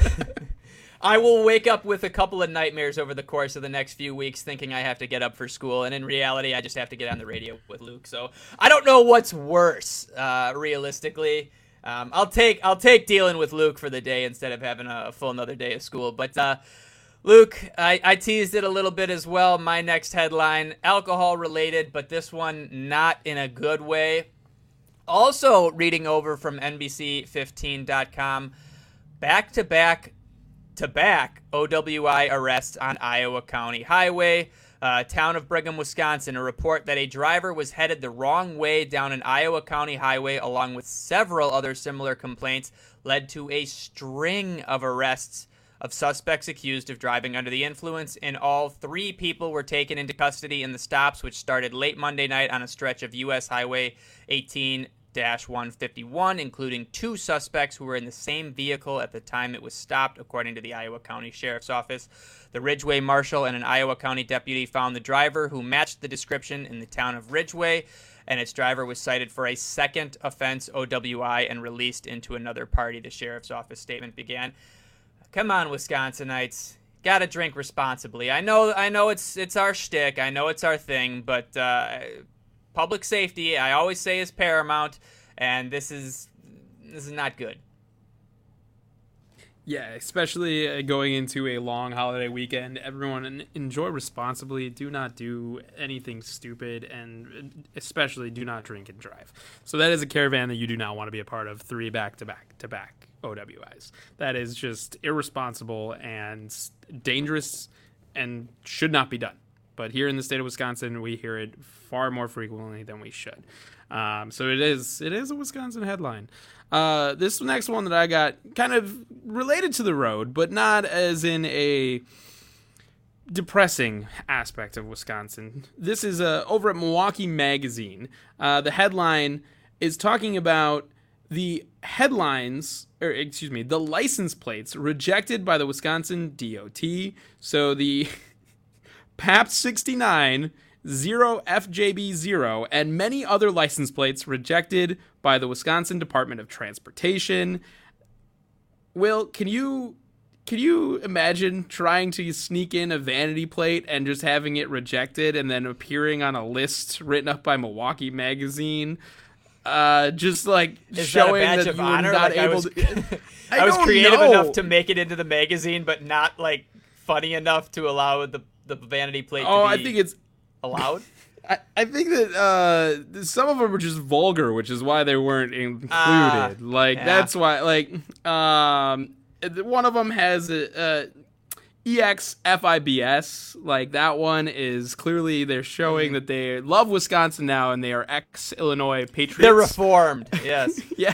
I will wake up with a couple of nightmares over the course of the next few weeks thinking I have to get up for school, and in reality, I just have to get on the radio with Luke. So I don't know what's worse, realistically. I'll take dealing with Luke for the day instead of having a full another day of school. But Luke, I teased it a little bit as well. My next headline, alcohol related, but this one not in a good way. Also reading over from NBC15.com, back-to-back OWI arrests on Iowa County Highway. Town of Brigham, Wisconsin, a report that a driver was headed the wrong way down an Iowa County highway along with several other similar complaints led to a string of arrests of suspects accused of driving under the influence. In all, 3 people were taken into custody in the stops, which started late Monday night on a stretch of U.S. Highway 18-151, including 2 suspects who were in the same vehicle at the time it was stopped, according to the Iowa County Sheriff's Office. The Ridgeway Marshal and an Iowa County deputy found the driver, who matched the description, in the town of Ridgeway, and its driver was cited for a second offense OWI and released into another party, the Sheriff's Office statement began. Come on, Wisconsinites. Gotta drink responsibly. I know it's our shtick. I know it's our thing, but public safety, I always say, is paramount, and this is not good. Yeah, especially going into a long holiday weekend. Everyone enjoy responsibly. Do not do anything stupid, and especially do not drink and drive. So that is a caravan that you do not want to be a part of. 3 back-to-back OWIs. That is just irresponsible and dangerous and should not be done. But here in the state of Wisconsin, we hear it far more frequently than we should. So it is a Wisconsin headline. This next one that I got kind of related to the road, but not as in a depressing aspect of Wisconsin. This is over at Milwaukee Magazine. The headline is talking about the license plates rejected by the Wisconsin DOT. So the PAP 69, 0FJB0, and many other license plates rejected by the Wisconsin Department of Transportation. Will, can you imagine trying to sneak in a vanity plate and just having it rejected and then appearing on a list written up by Milwaukee Magazine? Just like Is showing that a badge that of you were honor? not Like, able to. I was creative know. enough to make it into the magazine, but not like funny enough to allow the vanity plate to be I think it's allowed. I think that some of them were just vulgar, which is why they weren't included. That's why. One of them has a EXFIBS. Like, that one is clearly they're showing that they love Wisconsin now and they are ex-Illinois patriots. They're reformed. Yes. Yeah.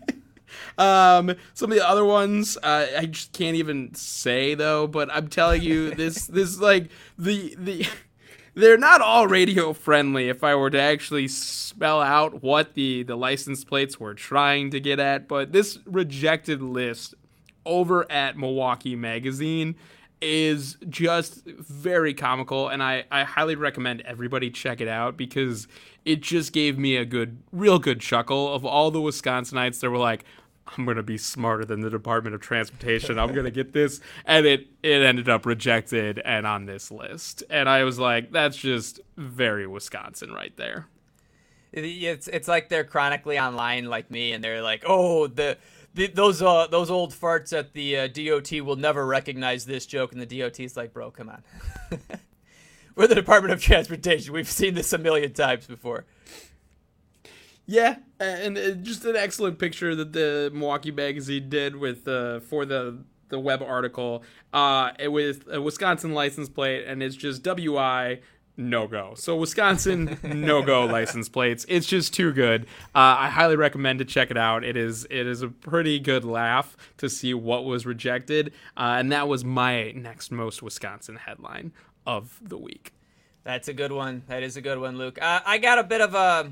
Some of the other ones, I just can't even say though. But I'm telling you, this like the. They're not all radio friendly if I were to actually spell out what the license plates were trying to get at. But this rejected list over at Milwaukee Magazine is just very comical, and I highly recommend everybody check it out because it just gave me a real good chuckle of all the Wisconsinites that were like, I'm going to be smarter than the Department of Transportation. I'm going to get this. And it ended up rejected and on this list. And I was like, that's just very Wisconsin right there. It's like they're chronically online like me, and they're like, oh, those old farts at the DOT will never recognize this joke. And the DOT's like, bro, come on. We're the Department of Transportation. We've seen this a million times before. Yeah, and just an excellent picture that the Milwaukee Magazine did with for the web article with a Wisconsin license plate, and it's just WI no-go. So Wisconsin no-go license plates. It's just too good. I highly recommend to check it out. It is a pretty good laugh to see what was rejected, and that was my next most Wisconsin headline of the week. That's a good one. That is a good one, Luke. I got a bit of a...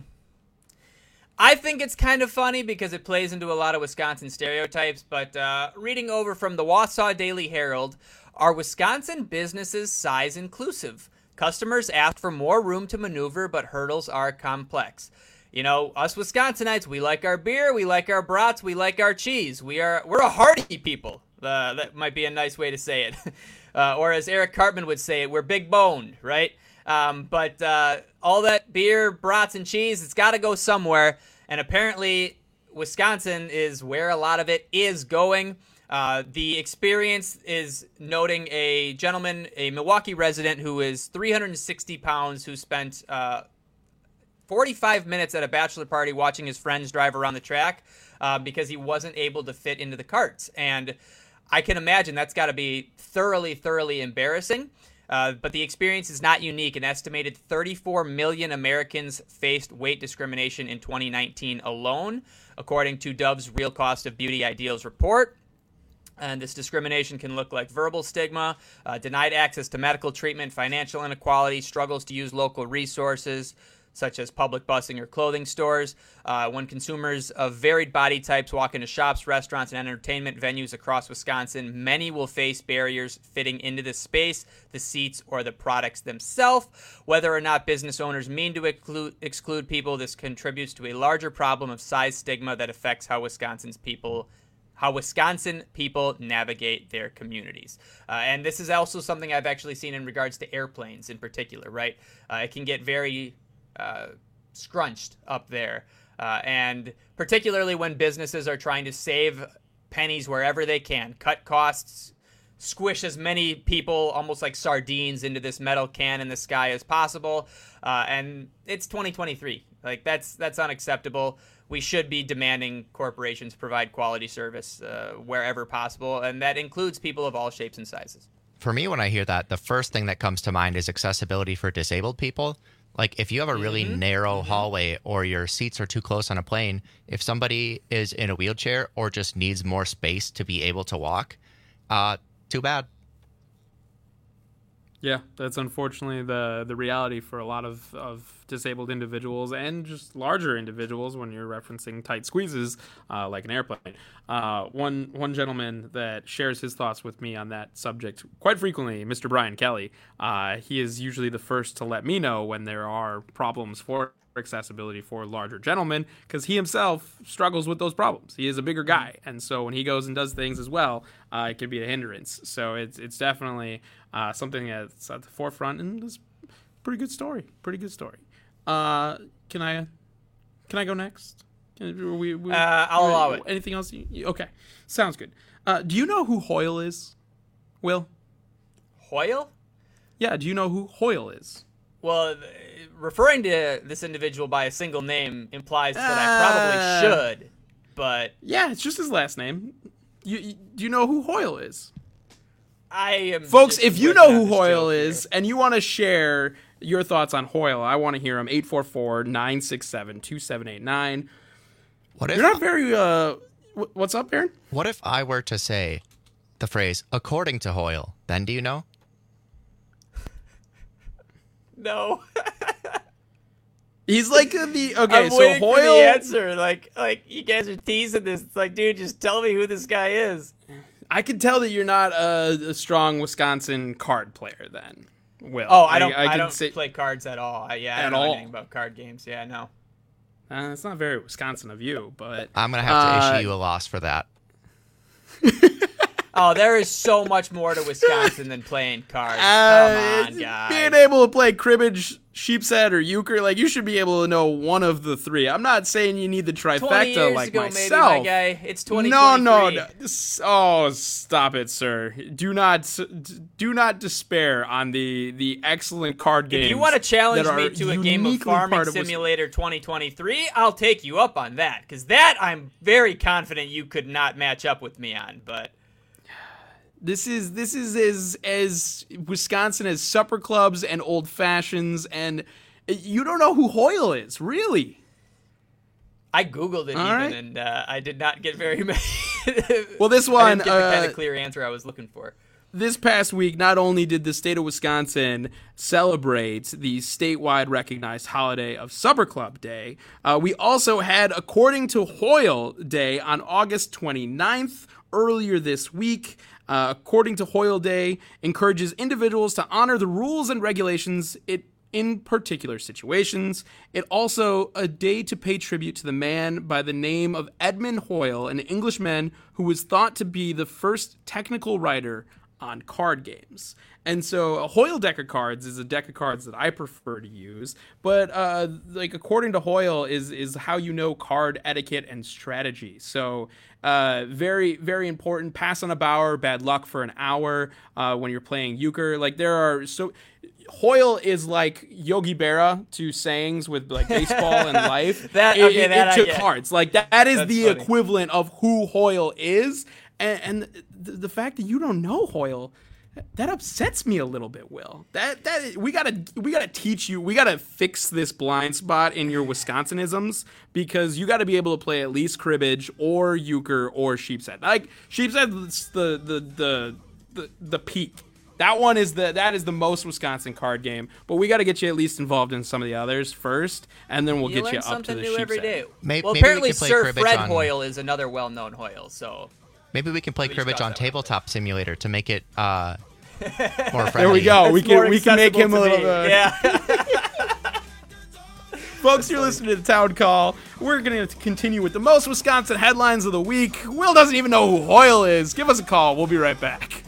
I think it's kind of funny because it plays into a lot of Wisconsin stereotypes, but reading over from the Wausau Daily Herald, are Wisconsin businesses size inclusive? Customers ask for more room to maneuver, but hurdles are complex. You know, us Wisconsinites, we like our beer, we like our brats, we like our cheese. We're a hearty people. That might be a nice way to say it. Or as Eric Cartman would say it, we're big boned, right? But all that beer, brats, and cheese, it's got to go somewhere. And apparently, Wisconsin is where a lot of it is going. The experience is noting a gentleman, a Milwaukee resident who is 360 pounds, who spent 45 minutes at a bachelor party watching his friends drive around the track because he wasn't able to fit into the carts. And I can imagine that's got to be thoroughly, thoroughly embarrassing. But the experience is not unique. An estimated 34 million Americans faced weight discrimination in 2019 alone, according to Dove's Real Cost of Beauty Ideals report. And this discrimination can look like verbal stigma, denied access to medical treatment, financial inequality, struggles to use local resources, such as public busing or clothing stores. When consumers of varied body types walk into shops, restaurants, and entertainment venues across Wisconsin, many will face barriers fitting into the space, the seats, or the products themselves. Whether or not business owners mean to exclude people, this contributes to a larger problem of size stigma that affects how Wisconsin people navigate their communities. And this is also something I've actually seen in regards to airplanes in particular, right? It can get very scrunched up there. And particularly when businesses are trying to save pennies wherever they can, cut costs, squish as many people almost like sardines into this metal can in the sky as possible. And it's 2023. Like, that's unacceptable. We should be demanding corporations provide quality service wherever possible, and that includes people of all shapes and sizes. For me, when I hear that, the first thing that comes to mind is accessibility for disabled people. Like, if you have a really narrow hallway or your seats are too close on a plane, if somebody is in a wheelchair or just needs more space to be able to walk, too bad. Yeah, that's unfortunately the reality for a lot of disabled individuals and just larger individuals when you're referencing tight squeezes like an airplane. One gentleman that shares his thoughts with me on that subject quite frequently, Mr. Brian Kelly, he is usually the first to let me know when there are problems for accessibility for larger gentlemen, because he himself struggles with those problems. He is a bigger guy, and so when he goes and does things as well, it can be a hindrance. So it's definitely something that's at the forefront, and it's a pretty good story. Can I go next? I'll allow it. Anything else? Okay, sounds good. Do you know who Hoyle is, Will? Hoyle? Yeah, do you know who Hoyle is? Well, referring to this individual by a single name implies that I probably should, but... Yeah, it's just his last name. Do you know who Hoyle is? I am... Folks, if you know who Hoyle is and you want to share your thoughts on Hoyle, I want to hear them. 844-967-2789. You're not very... what's up, Aaron? What if I were to say the phrase, according to Hoyle, then do you know? No. He's like the... Okay, I'm so waiting Hoyle... for the answer. Like you guys are teasing this. It's like, dude, just tell me who this guy is. I can tell that you're not a strong Wisconsin card player then, Will. Oh, I don't play cards at all. I don't know anything about card games. Yeah, no. It's not very Wisconsin of you, but... I'm going to have to issue you a loss for that. Oh, there is so much more to Wisconsin than playing cards. Come on, guys. Being able to play cribbage, sheepshead, or euchre, like, you should be able to know one of the three. I'm not saying you need the trifecta like ago, myself. Maybe, my guy. It's 2023. No. Oh, stop it, sir. Do not despair on the excellent card games. If you want to challenge me to a game of Farming Simulator 2023, I'll take you up on that, because that I'm very confident you could not match up with me on, but... This is as Wisconsin as supper clubs and old fashions, and you don't know who Hoyle is, really. I Googled it and I did not get very many. Well, this one... I didn't get the kind of clear answer I was looking for. This past week, not only did the state of Wisconsin celebrate the statewide recognized holiday of Supper Club Day, we also had According to Hoyle Day on August 29th, earlier this week. According to Hoyle Day, encourages individuals to honor the rules and regulations in particular situations. It also a day to pay tribute to the man by the name of Edmund Hoyle, an Englishman who was thought to be the first technical writer on card games. And so a Hoyle deck of cards is a deck of cards that I prefer to use, but according to Hoyle is how you know card etiquette and strategy. So very, very important. Pass on a bower, bad luck for an hour when you're playing euchre. Hoyle is like Yogi Berra to sayings with like baseball and life. To cards. Like that is the funny equivalent of who Hoyle is. And the fact that you don't know Hoyle, that upsets me a little bit, Will. That we gotta teach you. We gotta fix this blind spot in your Wisconsinisms, because you got to be able to play at least cribbage or euchre or sheepshead. Like sheepshead's the peak. That is the most Wisconsin card game. But we got to get you at least involved in some of the others first, and then we'll get you up to the sheepshead. Every day. Maybe apparently Sir Fred Hoyle is another well-known Hoyle. So. Maybe we can play cribbage on Tabletop Simulator to make it more friendly. There we go. We can make him a little bit. Yeah. Folks, you're listening to the Town Call. We're going to continue with the most Wisconsin headlines of the week. Will doesn't even know who Hoyle is. Give us a call. We'll be right back.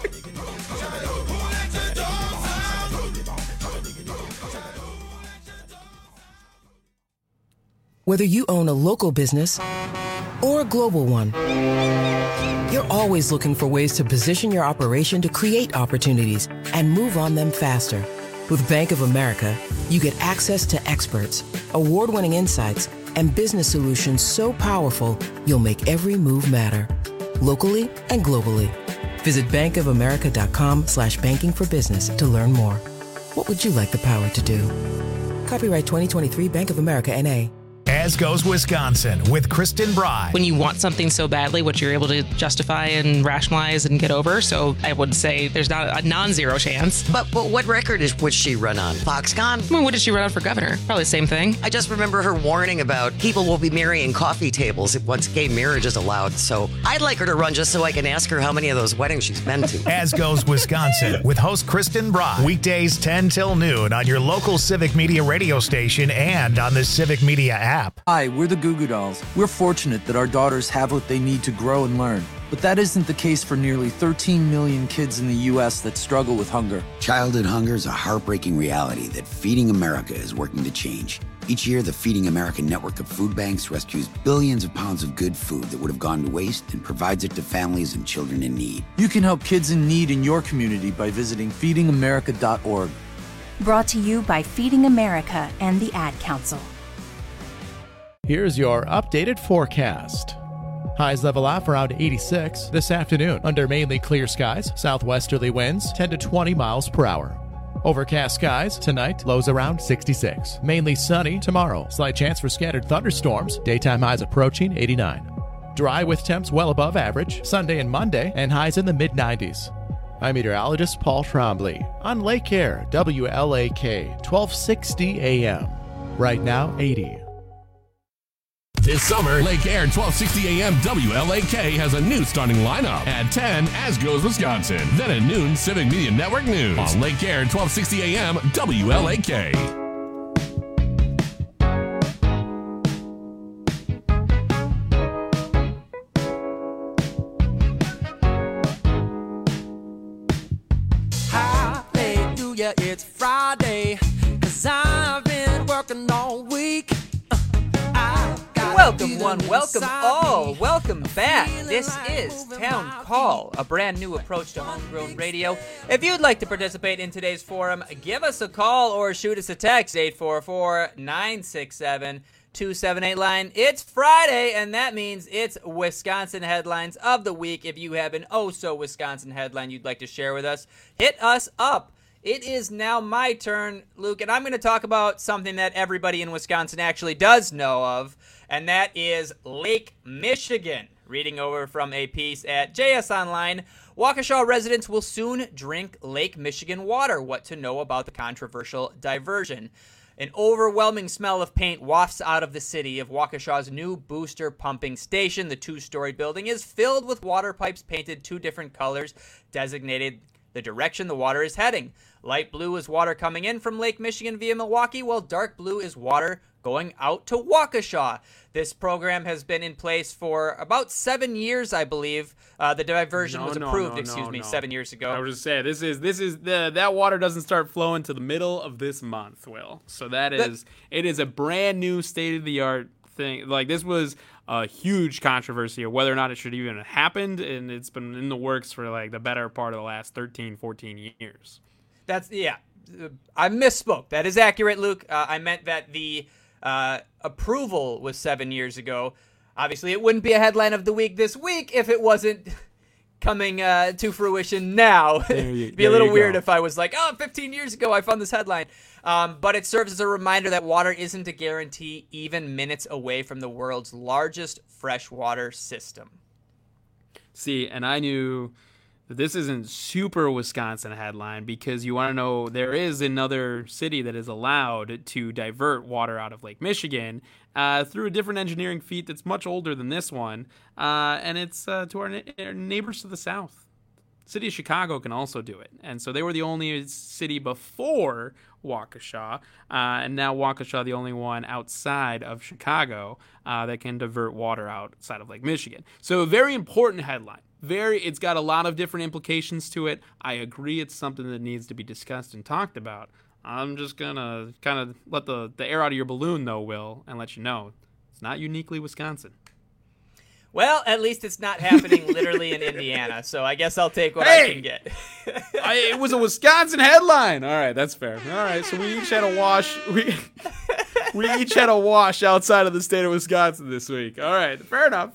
Whether you own a local business or a global one, you're always looking for ways to position your operation to create opportunities and move on them faster. With Bank of America, you get access to experts, award-winning insights, and business solutions so powerful, you'll make every move matter. Locally and globally. Visit bankofamerica.com/banking for business to learn more. What would you like the power to do? Copyright 2023 Bank of America, N.A. As Goes Wisconsin with Kristen Bride. When you want something so badly, what you're able to justify and rationalize and get over. So I would say there's not a non-zero chance. But what record would she run on? Foxconn? I mean, what did she run on for governor? Probably the same thing. I just remember her warning about people will be marrying coffee tables once gay marriage is allowed. So I'd like her to run just so I can ask her how many of those weddings she's been to. As Goes Wisconsin with host Kristen Bride. Weekdays 10 till noon on your local Civic Media radio station and on the Civic Media app. Hi, we're the Goo Goo Dolls. We're fortunate that our daughters have what they need to grow and learn. But that isn't the case for nearly 13 million kids in the U.S. that struggle with hunger. Childhood hunger is a heartbreaking reality that Feeding America is working to change. Each year, the Feeding America network of food banks rescues billions of pounds of good food that would have gone to waste and provides it to families and children in need. You can help kids in need in your community by visiting feedingamerica.org. Brought to you by Feeding America and the Ad Council. Here's your updated forecast. Highs level off around 86 this afternoon under mainly clear skies, southwesterly winds 10 to 20 miles per hour. Overcast skies tonight, lows around 66. Mainly sunny tomorrow, slight chance for scattered thunderstorms, daytime highs approaching 89. Dry with temps well above average Sunday and Monday, and highs in the mid-90s. I'm meteorologist Paul Trombley on Lake Air, WLAK, 1260 AM. Right now, 80. This summer, Lake Air 1260 AM WLAK has a new starting lineup. At 10, As Goes Wisconsin. Then at noon, Civic Media Network News. On Lake Air 1260 AM WLAK. Hallelujah, it's Friday, 'cause I've been working all week. Welcome one, welcome all, welcome back. This is Town Call, a brand new approach to homegrown radio. If you'd like to participate in today's forum, give us a call or shoot us a text, 844-967-278 line. It's Friday, and that means it's Wisconsin Headlines of the Week. If you have an oh-so-Wisconsin headline you'd like to share with us, hit us up. It is now my turn, Luke, and I'm going to talk about something that everybody in Wisconsin actually does know of, and that is Lake Michigan. Reading over from a piece at JS Online, Waukesha residents will soon drink Lake Michigan water. What to know about the controversial diversion. An overwhelming smell of paint wafts out of the city of Waukesha's new booster pumping station. The two-story building is filled with water pipes painted two different colors, designated the direction the water is heading. Light blue is water coming in from Lake Michigan via Milwaukee, while dark blue is water going out to Waukesha. This program has been in place for about 7 years, I believe. The diversion was approved, 7 years ago. I was just saying, this is that water doesn't start flowing to the middle of this month, Will. So it is a brand new state-of-the-art thing. Like, this was a huge controversy of whether or not it should even have happened, and it's been in the works for like the better part of the last 13, 14 years. I misspoke. That is accurate, Luke. I meant that the approval was 7 years ago. Obviously, it wouldn't be a headline of the week this week if it wasn't coming to fruition now. It'd be a little weird if I was like, 15 years ago I found this headline. But it serves as a reminder that water isn't a guarantee even minutes away from the world's largest freshwater system. See, and I knew that this isn't super Wisconsin headline because you want to know there is another city that is allowed to divert water out of Lake Michigan through a different engineering feat that's much older than this one, and it's to our neighbors to the south. City of Chicago can also do it, and so they were the only city before Waukesha, and now Waukesha the only one outside of Chicago that can divert water outside of Lake Michigan. So a very important headline. It's got a lot of different implications to it. I agree it's something that needs to be discussed and talked about. I'm just going to kind of let the air out of your balloon, though, Will, and let you know it's not uniquely Wisconsin. Well, at least it's not happening literally in Indiana, so I guess I'll take what I can get. It was a Wisconsin headline. All right, that's fair. All right, so we each had a wash. We each had a wash outside of the state of Wisconsin this week. All right, fair enough.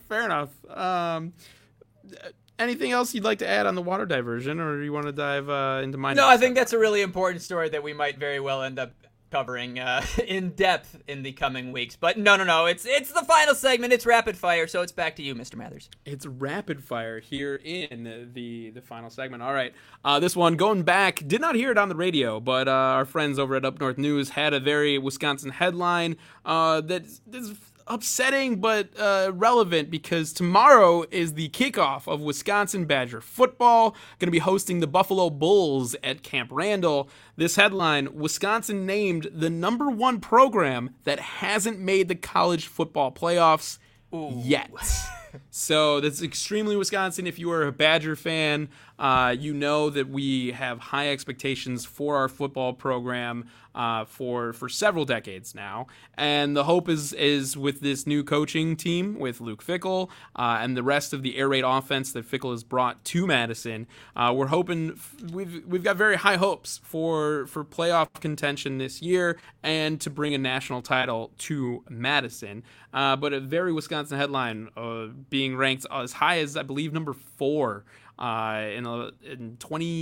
Anything else you'd like to add on the water diversion, or do you want to dive into mine? No, I think that's a really important story that we might very well end up covering in depth in the coming weeks. But no, it's the final segment. It's rapid fire, so it's back to you, Mr. Mathers. It's rapid fire here in the final segment. All right, this one going back, did not hear it on the radio, but our friends over at Up North News had a very Wisconsin headline that's upsetting but relevant, because tomorrow is the kickoff of Wisconsin Badger football, going to be hosting the Buffalo Bulls at Camp Randall. This headline: Wisconsin named the #1 program that hasn't made the college football playoffs yet. So that's extremely Wisconsin. If you are a Badger fan, you know that we have high expectations for our football program for several decades now. And the hope is with this new coaching team with Luke Fickell and the rest of the air raid offense that Fickell has brought to Madison. We're hoping we've got very high hopes for playoff contention this year and to bring a national title to Madison. But a very Wisconsin headline, being ranked as high as, I believe, number 4 in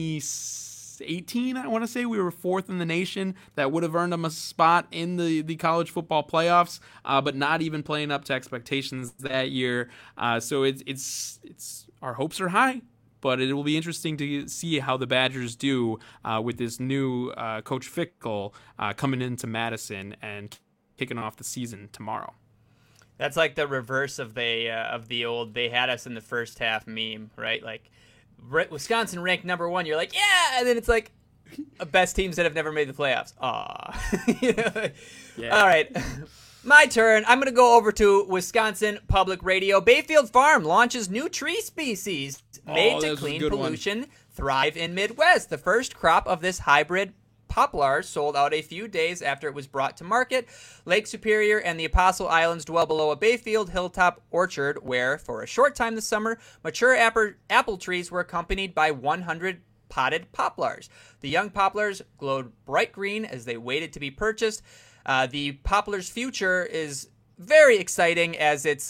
2018. I want to say we were 4th in the nation. That would have earned them a spot in the college football playoffs, but not even playing up to expectations that year. So it's our hopes are high, but it will be interesting to see how the Badgers do with this new Coach Fickell coming into Madison and kicking off the season tomorrow. That's like the reverse of the old "they had us in the first half" meme, right? Like Wisconsin ranked #1, you're like, yeah, and then it's like best teams that have never made the playoffs. Aw. Yeah. All right, my turn. I'm gonna go over to Wisconsin Public Radio. Bayfield Farm launches new tree species made to clean pollution, thrive in Midwest. The first crop of this hybrid poplar sold out a few days after it was brought to market. Lake Superior and the Apostle Islands dwell below a Bayfield hilltop orchard where, for a short time this summer, mature apple trees were accompanied by 100 potted poplars. The young poplars glowed bright green as they waited to be purchased. The poplar's future is very exciting as it's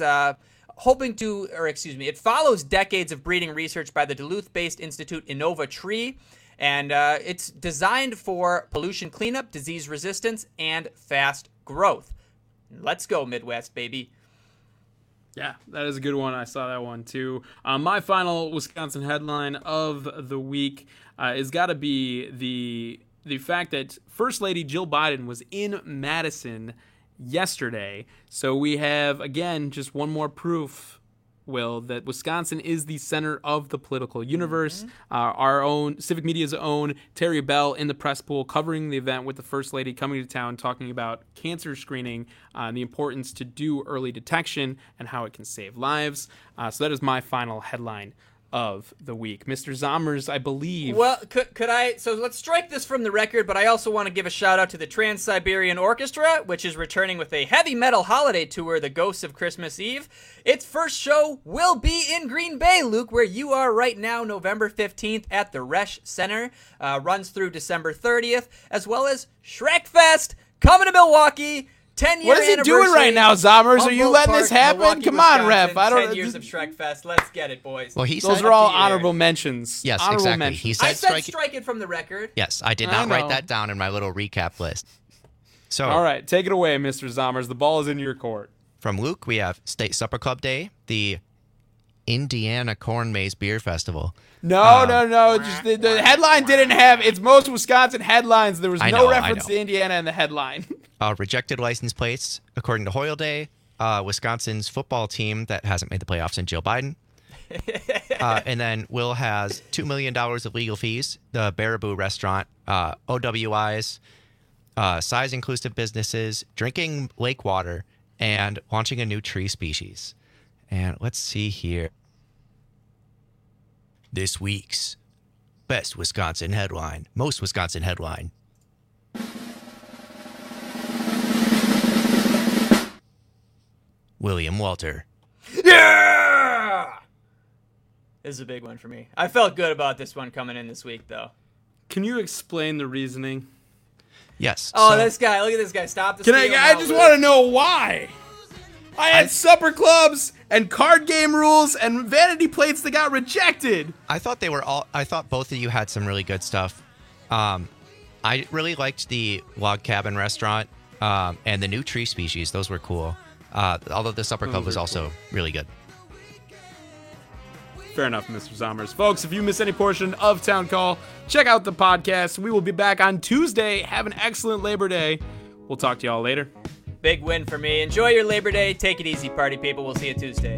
it follows decades of breeding research by the Duluth-based Institute Innova Tree. And it's designed for pollution cleanup, disease resistance, and fast growth. Let's go, Midwest, baby. Yeah, that is a good one. I saw that one, too. My final Wisconsin headline of the week has got to be the fact that First Lady Jill Biden was in Madison yesterday. So we have, again, just one more proof, Will, that Wisconsin is the center of the political universe. Our own Civic Media's own Terry Bell in the press pool covering the event with the First Lady coming to town, talking about cancer screening and the importance to do early detection and how it can save lives. So that is my final headline of the week. Mr. Zommers, I believe. Well, could I? So let's strike this from the record, but I also want to give a shout out to the Trans-Siberian Orchestra, which is returning with a heavy metal holiday tour, The Ghosts of Christmas Eve. Its first show will be in Green Bay, Luke, where you are right now, November 15th at the Resch Center. Runs through December 30th, as well as Shrekfest coming to Milwaukee. 10-year What is he doing right now, Zommers? Are you letting this happen? Milwaukee, Come Wisconsin, on, Ref. 10 years of Shrekfest. Let's get it, boys. Well, those are all honorable mentions. Yes, honorable exactly. Mentions. He said I said strike it from the record. Yes, I did not write that down in my little recap list. So, all right, take it away, Mr. Zommers. The ball is in your court. From Luke, we have State Supper Club Day, the Indiana Corn Maze Beer Festival. No. Just the headline didn't have its most Wisconsin headlines. There was no reference to Indiana in the headline. Rejected license plates, according to Hoyle Day. Wisconsin's football team that hasn't made the playoffs in Joe Biden. And then Will has $2 million of legal fees. The Baraboo restaurant, OWIs, size-inclusive businesses, drinking lake water, and launching a new tree species. And let's see here. This week's best Wisconsin headline, most Wisconsin headline. William Walter. Yeah! This is a big one for me. I felt good about this one coming in this week, though. Can you explain the reasoning? Yes. Oh, this guy. Look at this guy. Stop the steal. I just want to know why. I had supper clubs and card game rules and vanity plates that got rejected. I thought both of you had some really good stuff. I really liked the log cabin restaurant and the new tree species. Those were cool. Although the supper club was also really good. Fair enough, Mr. Zommers. Folks, if you miss any portion of Town Call, check out the podcast. We will be back on Tuesday. Have an excellent Labor Day. We'll talk to y'all later. Big win for me. Enjoy your Labor Day. Take it easy, party people. We'll see you Tuesday.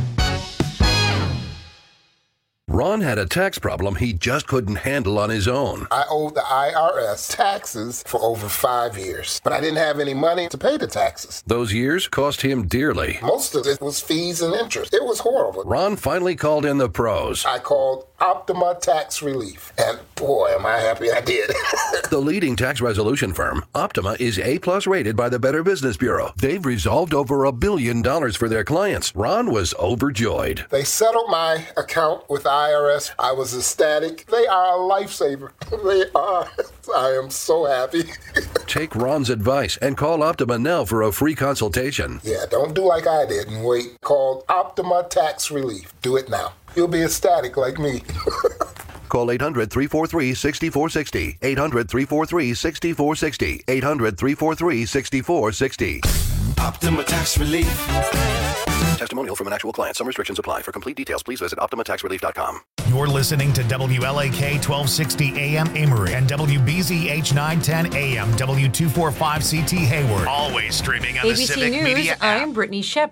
Ron had a tax problem he just couldn't handle on his own. I owed the IRS taxes for over 5 years, but I didn't have any money to pay the taxes. Those years cost him dearly. Most of it was fees and interest. It was horrible. Ron finally called in the pros. I called Optima Tax Relief, and boy, am I happy I did. The leading tax resolution firm, Optima, is A+ rated by the Better Business Bureau. They've resolved over $1 billion for their clients. Ron was overjoyed. They settled my account with IRS. I was ecstatic. They are a lifesaver. They are. I am so happy. Take Ron's advice and call Optima now for a free consultation. Yeah, don't do like I did and wait. Call Optima Tax Relief. Do it now. You'll be ecstatic like me. Call 800-343-6460. 800-343-6460. 800-343-6460. Optima Tax Relief. Testimonial from an actual client. Some restrictions apply. For complete details, please visit OptimaTaxRelief.com. You're listening to WLAK 1260 AM Emory and WBZH 910 AM W245CT Hayward. Always streaming on the ABC Civic News, Media app. I'm Brittany Shep.